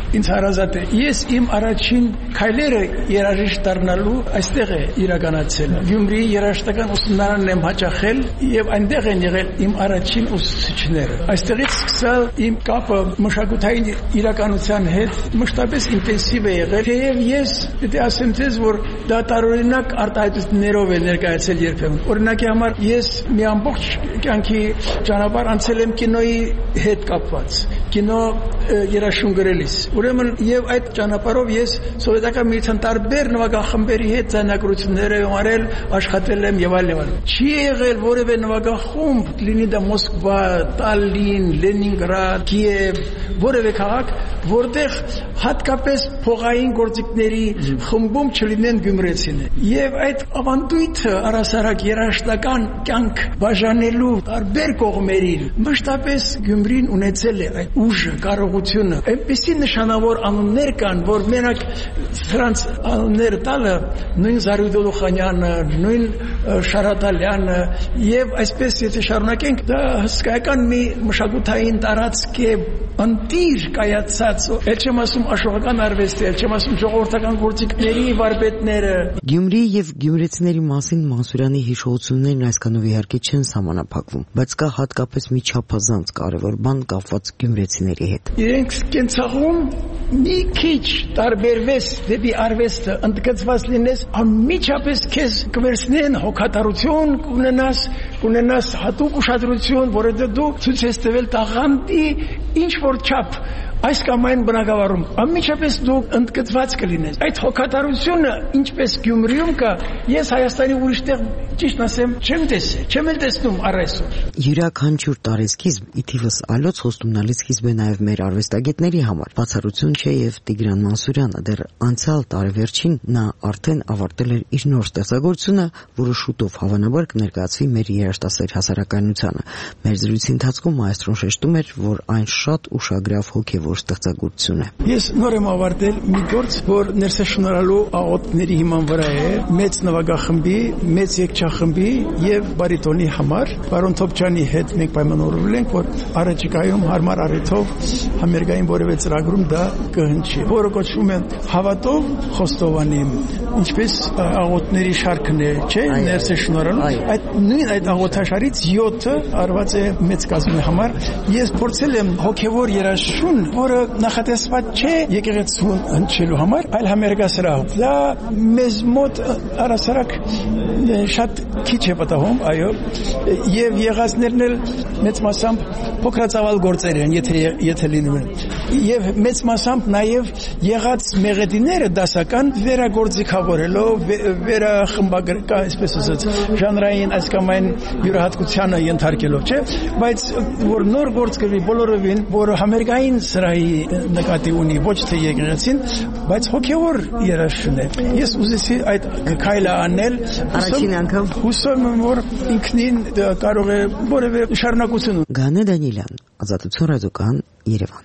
ինձ հարազատ է։ Ես իմ առաջին քայլերը երաժիշտ դառնալու այստեղ է իրականացել։ Գյումրիի երաժշտական ուսումնարանն եմ հաճախել եւ այնտեղ են եղել իմ առաջին ուսուցիչները։ Այստեղից սկսալ իմ կապը մշակութային իրականության հետ մշտապես ինտենսիվ է եղել։ Թեև ես պետք է ասեմ ձեզ, որ դա տարօրինակ արտահայտություններով է ներկայացել երբեմն։ Օրինակի համար ես մի ամբողջ կյանքի ճանապարհ անցել եմ կինոյի հետ կապված, կինո երաժշուն գրելիս։ Ուրեմն եւ այդ ճանապարհով ես սովետական միության տարբեր նվագախմբերի հետ ձայնագրություններ եմ արել, աշխատել եմ եւ այլ եւ այլ։ Չի եղել որևէ նվագախումբ, լինի դա Մոսկվա, Տալին, Լենինգրադ, Կիև, որևէ քաղաք, որտեղ հատկապես փողային գործիքների խմբում չլինեն գյումրեցիներ։ Եվ այդ ավանդույթը առասարակ երաժշտական կյանք բաժանելու տարբեր կողմերին մշտապես Գյումրին ունեցել է այդ ուժը, կարողությունը։ Այնպիսի նշանավոր անուններ կան, որ մենակ Ֆրանս անունները տալը, նույն Զարուհի Դոլուխանյանը, նույն Շարադալյանը եւ այսպես եթե շարունակենք, դա հսկայական մի մշակութային տարածք է, ընտիր կայացած, էլ չեմ ասում աշխարհական արվեստի, էլ չեմ ասում ժողովրդական գործիքների վարպետները։ Գյումրիի եւ գյումրեցիների մասին Մանսուրյանի հիշողություններն այսքանով իհարկե չեն սահմանափակվում, բայց կա հատկապես մի չափազանց կարևոր բան կապված գյումրեցիների հետ։ Իրենք կենցաղում մի քիչ տարբերվես դեպի արվեստը, ընդգծված լինես, անմիջապես քեզ կվերցնեն հոգատարություն, կունենաս, կունենաս հատուկ ուշադրություն, որովհետեւ դու ցույց ես տվել տաղանդի ինչ որ չափ այս կամ այն բնակավարում, անմիջապես դու ընդգծված կլինես։ Այդ հոգատարությունը ինչպես Գյումրիում կա, ես Հայաստանի ուրիշտեղ ճիշտ ասեմ չեմ տեսել, չեմ էլ տեսնում առ այսօր։ Յուրաքանչյուր տարեսքիզմ ի թիվս այլոց խոստումնալից սկիզբ է նաև մեր արվեստագետների համար։ Բացառություն չէ եւ Տիգրան Մանսուրյանը, դեռ անցյալ տարեվերջին նա արդեն ավարտել էր իր նոր ստեղծագործությունը, որը շուտով հավանաբար կներկայացվի մեր երաժշտասեր հասարակայնությանը։ Մեր զրույցի ընթացքում մայստրոն շեշտում էր, որ այն շատ ուշագրավ հոգեվոր ստեղծագործություն է։ Ես նոր եմ ավարտել մի գործ, որ ներսեշնորհալու աղոթների հիման վրա է, մեծ նվագախմբի, մեծ երգչախմբի եւ բարիտոնի համար։ Պարոն Թոփչյանի հետ մենք պայմանավորվել ենք, որ առաջիկայում հարմար առիթով համերգային որևէ ծրագրում դա կհնչի, որը կոչվում է Հավատով Խոստովանիմ, ինչպես աղոթների շարքն է, չէ՞, ներսեշնորհալու։ Այդ նույն այդ աղոթաշարից յոթը արված է մեծ կազմի համար։ Ես փորձել եմ հոգեվոր երաժշուն, որը նախատեսված չէ եկեղեցուն հնչելու համար, այլ համերգասրահ։ Դա մեզ մոտ առասարակ շատ քիչ է պատահում, այո, եւ եղածներն էլ մեծ մասամբ փոքրածավալ գործեր են, եթե եթե լինում են։ Եվ մեծ մասամբ նաեւ եղած մեղեդիները դասական վերագործիքավորելով, վերախմբագրկա, այսպես ասած, ժանրային այս կամ այն յուրահատկությանը ենթարկելով, չէ՞, բայց որ նոր գործ կրվի բոլորովին, որ համերգային սրահի նկատի ունի, ոչ թե եկեղեցին, բայց հոգեվոր երաժշտություն է։ Ես ուզեցի այդ քայլը անել, առաջին անգամ հուսում եմ, որ ինքնին կարող է որևէ շարունակություն։ Գանե Դանիելյան, Ազատություն ռադիոկայան, Երևան։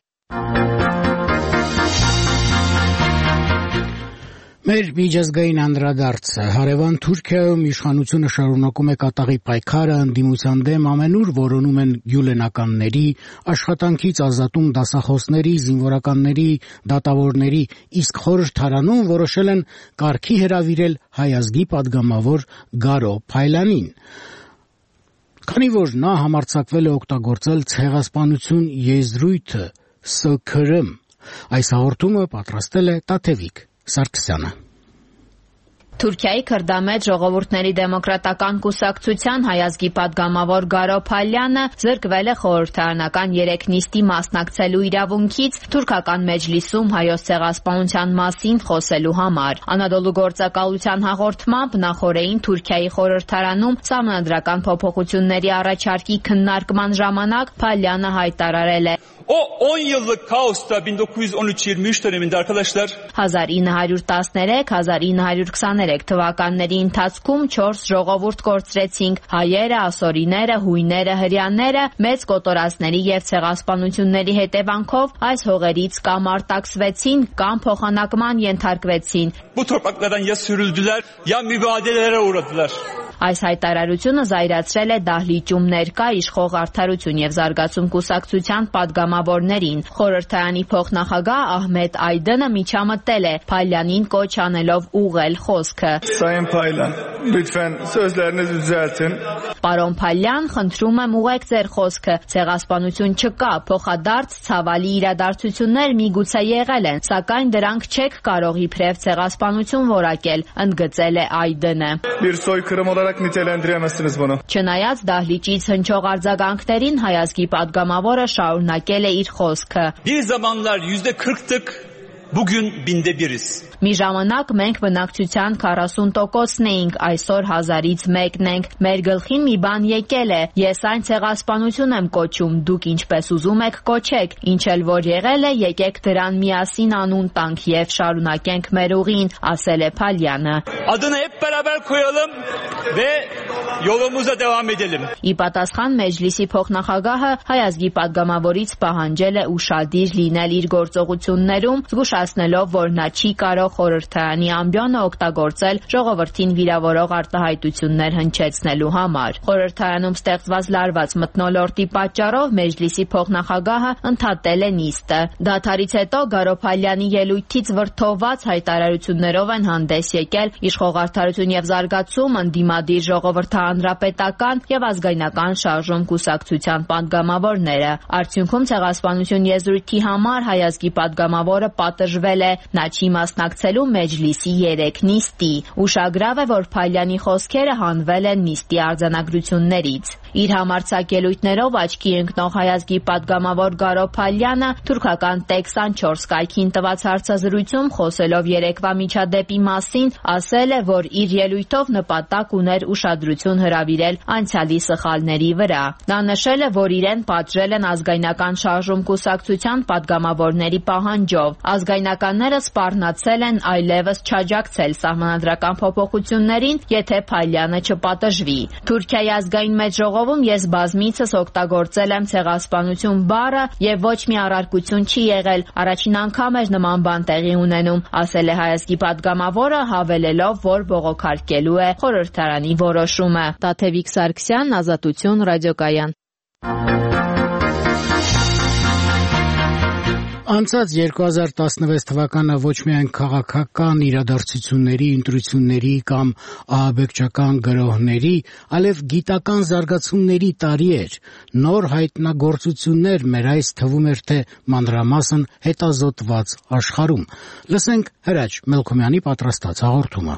Մեր միջազգային անդրադարձը հարևան Թուրքիայում իշխանությունը շարունակում է կատաղի պայքարը ընդդիմության դեմ ամենուր որոնում են գյուլենականների, աշխատանքից ազատում դասախոսների, զինվորականների, դատավորների, իսկ խորհրդարանում որոշել են կարգի հրավիրել հայ ազգի падգամավոր Գարո Փայլյանին։ Քանի որ նա համարձակվել է օգտագործել ցեղասպանություն եզրույթը Ս K R M, այս հաղորդումը պատրաստել է Տաթևիկ Սարգսյանը։ Թուրքիայի քրդամետ ժողովուրդների դեմոկրատական կուսակցության հայ ազգի падգամավոր Գարո Փայլյանը զրկվել է խորհրդարանական երեք նիստի մասնակցելու իրավունքից թուրքական մեջլիսում հայոց ցեղասպանության մասին խոսելու համար։ Անադոլու գործակալության հաղորդմամբ նախորդին Թուրքիայի խորհրդարանում սահմանադրական փոփոխությունների առաջարկի քննարկման ժամանակ Փայլյանը հայտարարել է. O on yıllık kaosta bin dokuz yüz on üç yirmi üç döneminde arkadaşlar հազար ինը հարյուր տասներեք հազար ինը հարյուր քսաներեք թվականների ընթացքում չորս ժողովուրդ կորցրեցինք՝ հայերը, ասորիները, հույները, հրեաները մեծ կոտորածների եւ ցեղասպանությունների հետևանքով այս հողերից կամ արտաքսվեցին կամ փոխանակման ենթարկվեցին։ Bu topraklardan ya sürüldüler ya mübadelelere uğradılar. Այս հայտարարությունը զայրացրել է դահլիճում ներկա իշխող Արդարություն եւ զարգացում կուսակցության падգամավորներին։ Խորհրդարանի փոխնախագահ Ահմեդ Այդենը միջամտել է Փալյանին կոչ անելով ուղղել խոսքը։ Sayın Paylan, lütfen sözlerinizi düzeltin. Պարոն Փալյան, խնդրում եմ ուղղեք ձեր խոսքը։ Ցեղասպանություն չկա, փոխադարձ ցավալի իրադարձություններ միգուցե եղել են, սակայն դրանք չեք կարող իբրև ցեղասպանություն որակել, ընդգծել է Այդենը։ Bir soykırım olarak nitelendiremezsiniz bunu. Չնայած դահլիճից հնչող արձագանքներին հայազգի падգամավորը շարունակել է իր խոսքը։ Bir zamanlar yüzde kırktık, bugün binde biriz. Մի ժամանակ մենք բնակչության քառասուն տոկոսն էինք, այսօր հազարից մեկն ենք։ Մեր գլխին մի բան եկել է, ես այն ցեղասպանություն եմ կոչում, դուք ինչպես ուզում եք կոչեք, ինչ էլ որ եղել է, եկեք դրան միասին անուն տանք եւ շարունակենք մեր ուղին, ասել է Փալյանը։ Adını hep beraber koyalım ve yolumuza devam edelim. Ի պատասխան Մեջլիսի փոխնախագահը հայազգի падգամավորից պահանջել է ուշադիր լինել իր գործողություններում, զգուշացնելով, որ նա չի կարող խորհրդարանի ամբիոնը օգտագործել ժողովրդին վիրավորող արտահայտություններ հնչեցնելու համար։ Խորհրդարանում ստեղծված լարված մթնոլորտի պատճառով Մեջլիսի փոխնախագահը ընդհատել է նիստը։ Դադարից հետո Գարոփալյանի ելույթից վրդովված հայտարարություններով են հանդես եկել իշխող Արդարություն եւ զարգացում, ընդդիմադիր ժողովրդահանրապետական եւ ազգայնական շարժում կուսակցության падգամավորները։ Արդյունքում ցեղասպանություն եզրույթի համար հայազգի падգամավորը պատժվել է, նա չի մասնակցելու Մեջլիսի երեք նիստի։ Ուշագրավ է, որ Փալյանի խոսքերը հանվել են նիստի արձանագրություններից։ Իր համարձակելույթներով աչքի ընկնող հայազգի падգամավոր Գարո Փալյանը թուրքական Տեք քսանչորս կայքին տված հարցազրույցում խոսելով երեկվա միջադեպի մասին, ասել է, որ իր ելույթով նպատակ ուներ ուշադրություն հրավիրել անցյալի սխալների վրա։ Նա նշել է, որ իրեն պատժել են ազգայնական շարժում կուսակցության падգամավորների պահանջով։ Ազգայնականները սպառնացել են այլևս չաջակցել սահմանադրական փոփոխություններին, եթե Փալյանը չպատժվի։ Թուրքիայի ազգային մեծ ժողովում ես բազմիցս օգտագործել եմ ցեղասպանություն բառը եւ ոչ մի առարկություն չի եղել։ Առաջին անգամ էր նման բան տեղի ունենում, ասել է հայազգի падգամավորը, հավելելով, որ բողոքարկելու է խորհրդարանի որոշումը։ Տաթևիկ Սարգսյան, Ազատություն, ռադիոկայան։ Անցած երկու հազար տասնվեց թվականը ոչ միայն քաղաքական իրադարձությունների, ընտրությունների կամ ահաբեկչական գրոհների, այլև գիտական զարգացումների տարի էր։ Նոր հայտնագործություններ մեր այս թվում էր թե մանրամասն հետազոտված աշխարհում։ Լսենք Հրաչ Մելքոմյանի պատրաստած հաղորդումը։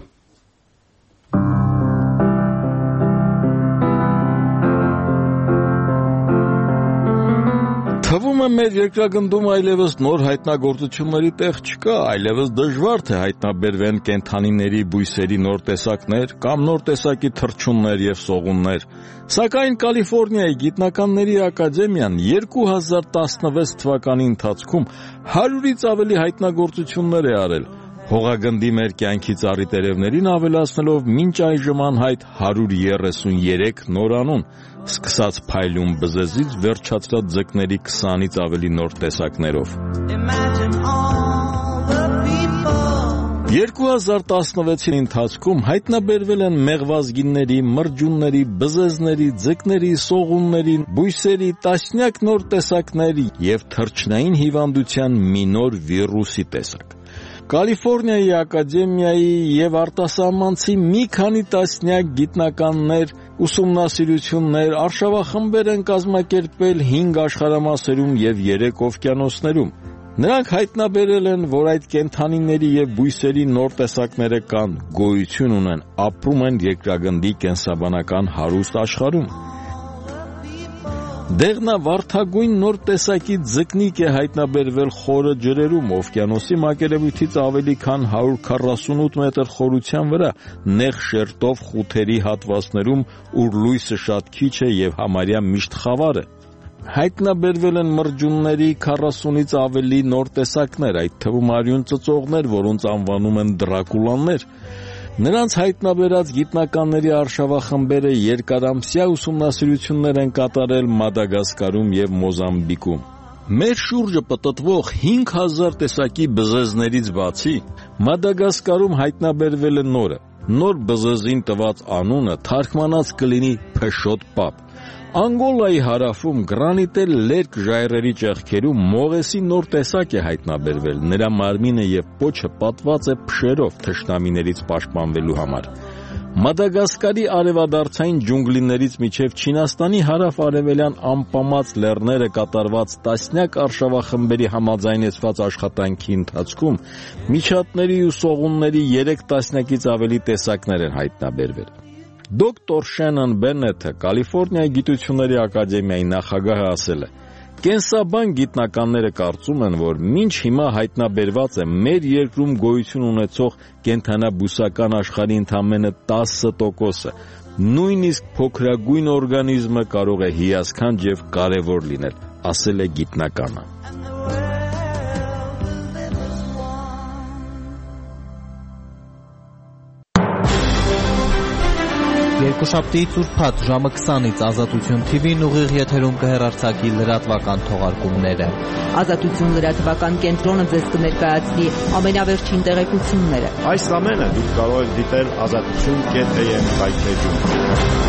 Թվում է մեր երկրագնդում այլևս նոր հայտնագործությունների տեղ չկա, այլևս դժվար թե հայտնաբերվեն կենդանիների բույսերի նոր տեսակներ կամ նոր տեսակի թռչուններ եւ սողուններ։ Սակայն Կալիֆոռնիայի գիտնականների ակադեմիան երկու հազար տասնվեց թվականի ընթացքում հարյուրից ավելի հայտնագործություններ է արել։ Հողագնդի մեր կյանքի ծառի տերևներին ավելացնելով մինչ այժմ անհայտ հարյուր երեսուներեք նոր անուն, սկսած փայլուն բզեզից վերջացրած ձկների քսանից ավելի նոր տեսակներով։ երկու հազար տասնվեցի ընթացքում հայտնաբերվել են մեղվազգիների, մրջունների, բզեզների, ձկների, սողունների, բույսերի տասնյակ նոր տեսակների եւ թռչնային հիվանդության մի նոր վիրուսի տեսակ։ Կալիֆոռնիայի ակադեմիայի եւ արտասահմանցի մի քանի տասնյակ գիտնականներ, ուսումնասիրություններ, արշավախմբեր են կազմակերպել հինգ աշխարհամասերում եւ երեք օվկիանոսներում։ Նրանք հայտնաբերել են, որ այդ կենդանիների եւ բույսերի նոր տեսակները կան, գոյություն ունեն, ապրում են երկրագնդի կենսաբանական հարուստ աշխարհում։ Դեղնավարդագույն նոր տեսակի ձկնիկ է հայտնաբերվել խորը ջրերում, օվկիանոսի մակերևույթից ավելի քան հարյուր քառասունութ մետր խորության վրա, նեղ շերտով խութերի հատվածներում, ուր լույսը շատ քիչ է եւ համարյա միշտ խավար է։ Հայտնաբերվել են մրջունների քառասունից ավելի նոր տեսակներ, այդ թվում արյուն ծծողներ, որոնց անվանում են դրակուլաներ։ Նրանց հայտնաբերած գիտնականների արշավախմբերը երկարամսյա ուսումնասիրություններ են կատարել Մադագասկարում եւ Մոզամբիկում։ Մեր շուրջը պտտվող հինգ հազար տեսակի բզեզներից բացի, Մադագասկարում հայտնաբերվել է նորը, նոր բզզին տված անունը թարգմանած կլինի Փշոտ Պապ։ Անգոլայի հարավում գրանիտել լերկ ժայռերի ճեղքերում մողեսի նոր տեսակ է հայտնաբերվել, նրա մարմինը եւ պոչը պատված է փշերով թշնամիներից պաշտպանվելու համար։ Մադագասկարի արևադարձային ջունգլիներից մինչև Չինաստանի հարավ-արևելյան ամպամած լեռները կատարված տասնյակ արշավախմբերի համաձայնեցված աշխատանքի ընթացքում միջատների ու սողունների երեք տասնյակից ավելի տեսակներ են հայտնաբերվել։ Դոկտոր Շենոն Բեննեթը Կալիֆոռնիայի գիտությունների ակադեմիայի նախագահը ասել է. Կենսաբան գիտնականները կարծում են, որ մինչ հիմա հայտնաբերված է մեր երկրում գոյություն ունեցող կենդանաբուսական աշխարհի ընդամենը տասը տոկոսը։ Նույնիսկ փոքրագույն օրգանիզմը կարող է հիասքանչ եւ կարեւոր լինել, ասել է գիտնականը։ Երկուշաբթի ծուրփաթ ժամը քսանից Ազատություն թի վին ուղիղ եթերում կհեռարձակի լրատվական թողարկումները։ Ազատություն լրատվական կենտրոնը ձեզ կներկայացնի ամենավերջին տեղեկությունները։ Այս ամենը դուք կարող եք դիտել ազատություն կետ էյ էմ հայտնեջում։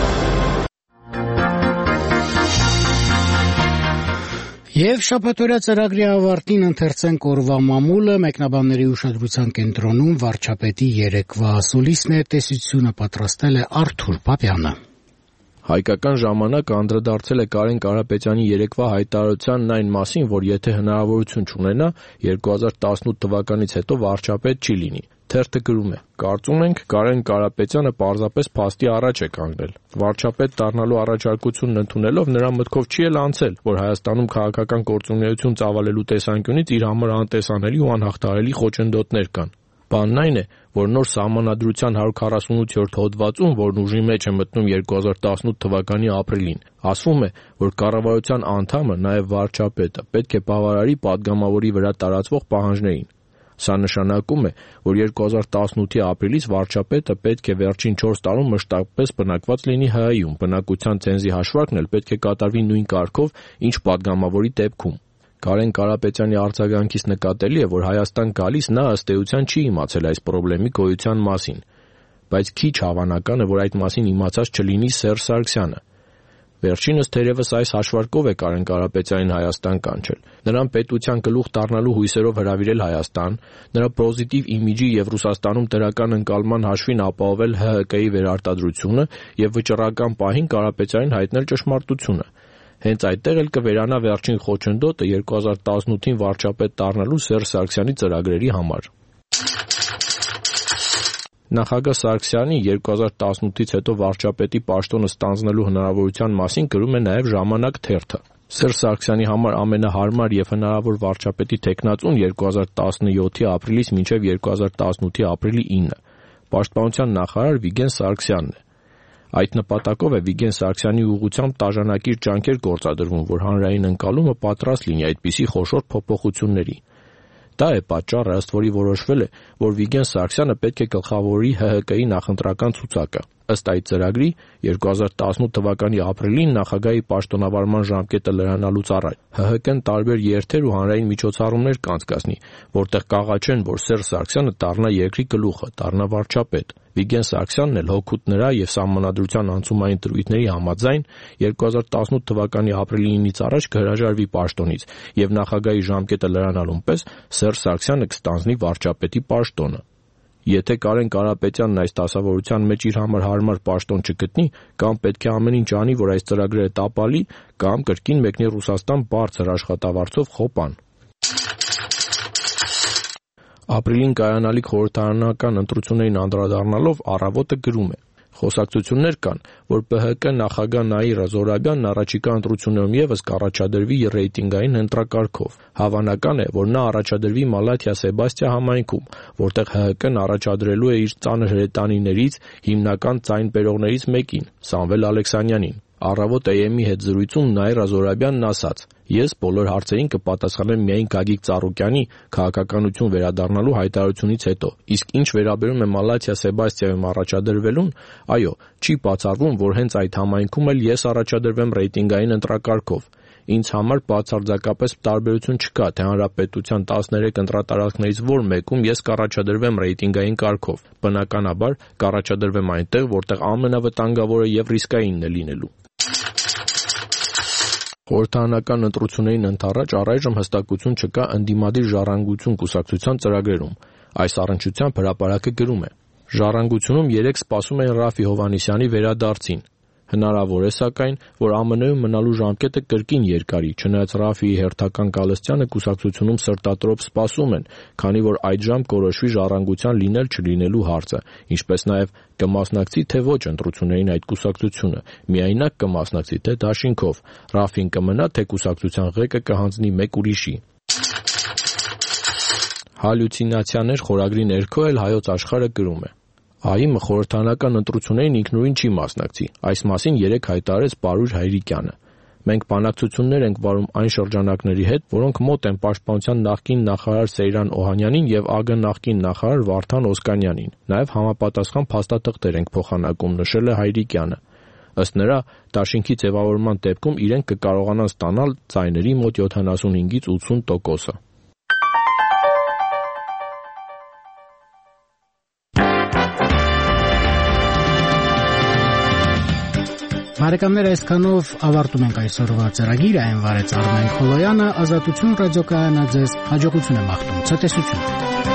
Եվ շաբաթօրյա ծրագրի ավարտին ընթերցենք օրվա մամուլը, մեկնաբանների ուշադրության կենտրոնում վարչապետի երեկվա ասուլիսն է, տեսությունը պատրաստել է Արթուր Պապյանը։ Հայկական ժամանակը անդրադարձել է Կարեն Կարապետյանի երեկվա հայտարարությանն այն մասին, որ եթե հնարավորություն չունենա, երկու հազար տասնութ թվականից հետո վարչապետ չի լինի։ Թերթը գրում է. «Կարծում ենք Կարեն Կարապետյանը պարզապես փաստի առաջ է կանգնել։ Վարչապետ դառնալու առաջարկությունն ընդունելով նրա մտքով չի էլ անցել, որ Հայաստանում քաղաքական գործունեություն ծավալելու տեսանկյունից իր համար անտեսանելի ու անհաղթահարելի խոչընդոտներ կան։ Բանն այն է, որ նոր սահմանադրության հարյուր քառասունութ-րդ հոդվածում, որն ուժի մեջ է մտնում երկու հազար տասնութ թվականի ապրիլին, ասվում է, որ կառավարության անդամը, նաև վարչապետը, պետք է բավարարի падգամավորի վրա տարածվող պահանջներին։ Սա նշանակում է, որ երկու հազար տասնութի ապրիլից վարչապետը պետք է վերջին չորս տարում մշտապես բնակված լինի Հայ Հայում, բնակության ցենզի հաշվարկն էլ պետք է կատարվի նույն կարգով, ինչ падգամավորի դեպքում։ Կարեն Կարապետյանի արձագանքից նկատելի է, որ Հայաստան գալիս նա ըստ էության չի իմացել այս խնդրի գոյության մասին, բայց քիչ հավանական է, որ այդ մասին իմացած չլինի Սերժ Սարգսյանը։ Վերջինս թերևս այս հաշվարկով է Կարեն Կարապետյանին Հայաստան կանչել, նրան պետության գլուխ դառնալու հույսերով հրավիրել Հայաստան, նրա պոզիտիվ իմիջի եւ Ռուսաստանում դրական ընկալման հաշվին ապահովել Հ Հ Կ-ի վերարտադրությունը եւ վճռական պահին Կարապետյանին հայտնել ճշմարտությունը։ Հենց այդտեղ էլ կվերանա վերջին խոչընդոտը երկու հազար տասնութին վարչապետ դառնալու Սերժ Սարգսյանի ծրագրերի համար։ Նախագահ Սարգսյանի երկու հազար տասնութից հետո վարչապետի պաշտոնը ստանձնելու հնարավորության մասին գրում է նաև «Ժամանակ» թերթը։ Սերժ Սարգսյանի համար ամենահարմար եւ հնարավոր վարչապետի թեկնածուն երկու հազար տասնյոթի ապրիլից մինչև երկու հազար տասնութի ապրիլի ինը պաշտպանության նախարար Վիգեն Սարգսյանն է։ Այդ նպատակով է Վիգեն Սարգսյանի ուղղությամբ տաժանակիր ջանքեր գործադրվում, որ հանրային ընկալումը պատրաստ լինի այդպիսի խոշոր փոփոխությունների։ Դա է պատճառը, ըստ որի որոշվել է, որ Վիգեն Սարգսյանը պետք է գլխավորի Հ Հ Կ-ի նախընտրական ցուցակը։ Ըստ այդ ծրագրի երկու հազար տասնութ թվականի ապրիլին նախագահի պաշտոնավարման ժամկետը լրանալուց առաջ Հ Հ Կ-ն տարբեր երթեր ու հանրային միջոցառումներ կանցկացնի, որտեղ կաղաչեն, որ Սերժ Սարգսյանը դառնա երկրի գլուխը, դառնա վարչապետ։ Վիգեն Սարգսյանն էլ հօգուտ նրա եւ Սահմանադրության անցումային դրույթների համաձայն երկու հազար տասնութ թվականի ապրիլի ինից առաջ կհրաժարվի պաշտոնից եւ նախագահի ժամկետը լրանալուն պես Սերժ Սարգսյանը կստանձնի վարչապետի պաշտոնը։ Եթե Կարեն Կարապետյանն այս դասավորության մեջ իր համար հարմար պաշտոն չգտնի, կամ պետք է ամեն ինչ անի, որ այս ծրագրերը տապալի, կամ կրկին մեկնի Ռուսաստան բարձր աշխատավարձով խոպան։ Ապրիլին կայանալիք խորհրդարանական ընտրություններին անդրադառնալով Առավոտը գրում է. Խոսակցություններ կան, որ Պ Հ Կ նախագահ Նաիրա Զոհրաբյանն առաջիկա ընտրություններում ևս կառաջադրվի ռեյտինգային ընտրակարգով։ Հավանական է, որ նա առաջադրվի Մալաթիա Սեբաստիա համայնքում, որտեղ Հ Հ Կ-ն առաջադրելու է իր ծանր հրետանիներից հիմնական ձայն բերողներից մեկին՝ Սամվել Ալեքսանյանին։ Առավոտ Է Էմ-ի հետ զրույցում Նաիրա Զոհրաբյանն ասաց. «Ես բոլոր հարցերին կպատասխանեմ միայն Գագիկ Ծառուկյանի քաղաքականություն վերադառնալու հայտարարությունից հետո, իսկ ինչ վերաբերում է Մալաթիա Սեբաստիայում առաջադրվելուն, այո, չի բացառվում, որ հենց այդ համայնքում էլ ես առաջադրվեմ ռեյտինգային ընտրակարգով։ Ինձ համար բացարձակապես տարբերություն չկա, թե հանրապետության տասներեք ընտրատարածքներից որ մեկում ես կառաջադրվեմ ռեյտինգային կարգով։ Բնականաբար կառաջադրվեմ այնտեղ, որտեղ ամենավտանգավորը եւ ռիսկայինն է լինելու։ Խորհրդարանական ընտրություններին ընդառաջ առայժմ հստակություն չկա ընդդիմադիր ժառանգություն կուսակցության ծրագրերում։ Այս առնչությամբ հրապարակը գրում է. Ժառանգությունում երեք սպասում են Ռաֆի Հովհաննիսյանի վերադարձին։ Հնարավոր է, սակայն, որ ԱՄՆ-ում մնալու ժամկետը կրկին երկարի, չնայած Ռաֆիի հերթական կալստյանը կուսակցությունում սրտատրոփ սպասում են, քանի որ այդ ժամ կորոշվի ժառանգության լինել-չլինելու հարցը, ինչպես նաև կմասնակցի թե ոչ ընտրություններին այդ կուսակցությունը, միայնակ կմասնակցի թե դաշինքով, Ռաֆին կմնա, թե կուսակցության ղեկը կհանձնի մեկ ուրիշի։ Հալյուցինացիաներ խորագրի ներքո էլ Հայոց Աշխարհը գրում է. ԱԻՄ-ը խորհրդարանական ընտրություններին ինքնուրույն չի մասնակցի, այս մասին երեկ հայտարարեց Պարույր Հայրիկյանը։ Մենք բանակցություններ ենք վարում այն շրջանակների հետ, որոնք մոտ են Պաշտպանության նախկին նախարար Սեյրան Օհանյանին եւ ԱԳ նախկին նախարար Վարդան Օսկանյանին։ Նաեւ համապատասխան փաստաթղթեր ենք փոխանակում, նշել է Հայրիկյանը։ Ըստ նրա, դաշինքի ձևավորման դեպքում իրենք կկարողանան ստանալ ձայների մոտ յոթանասունհինգից ութսուն տոկոսը։ Բարեկամներ, այսքանով ավարտում ենք այսօրվա ծրագիրը, այն վարեց Արմեն Խոլոյանը, Ազատություն ռադիոկայանը ձեզ հաջողություն եմ մաղթում, ցտեսություն։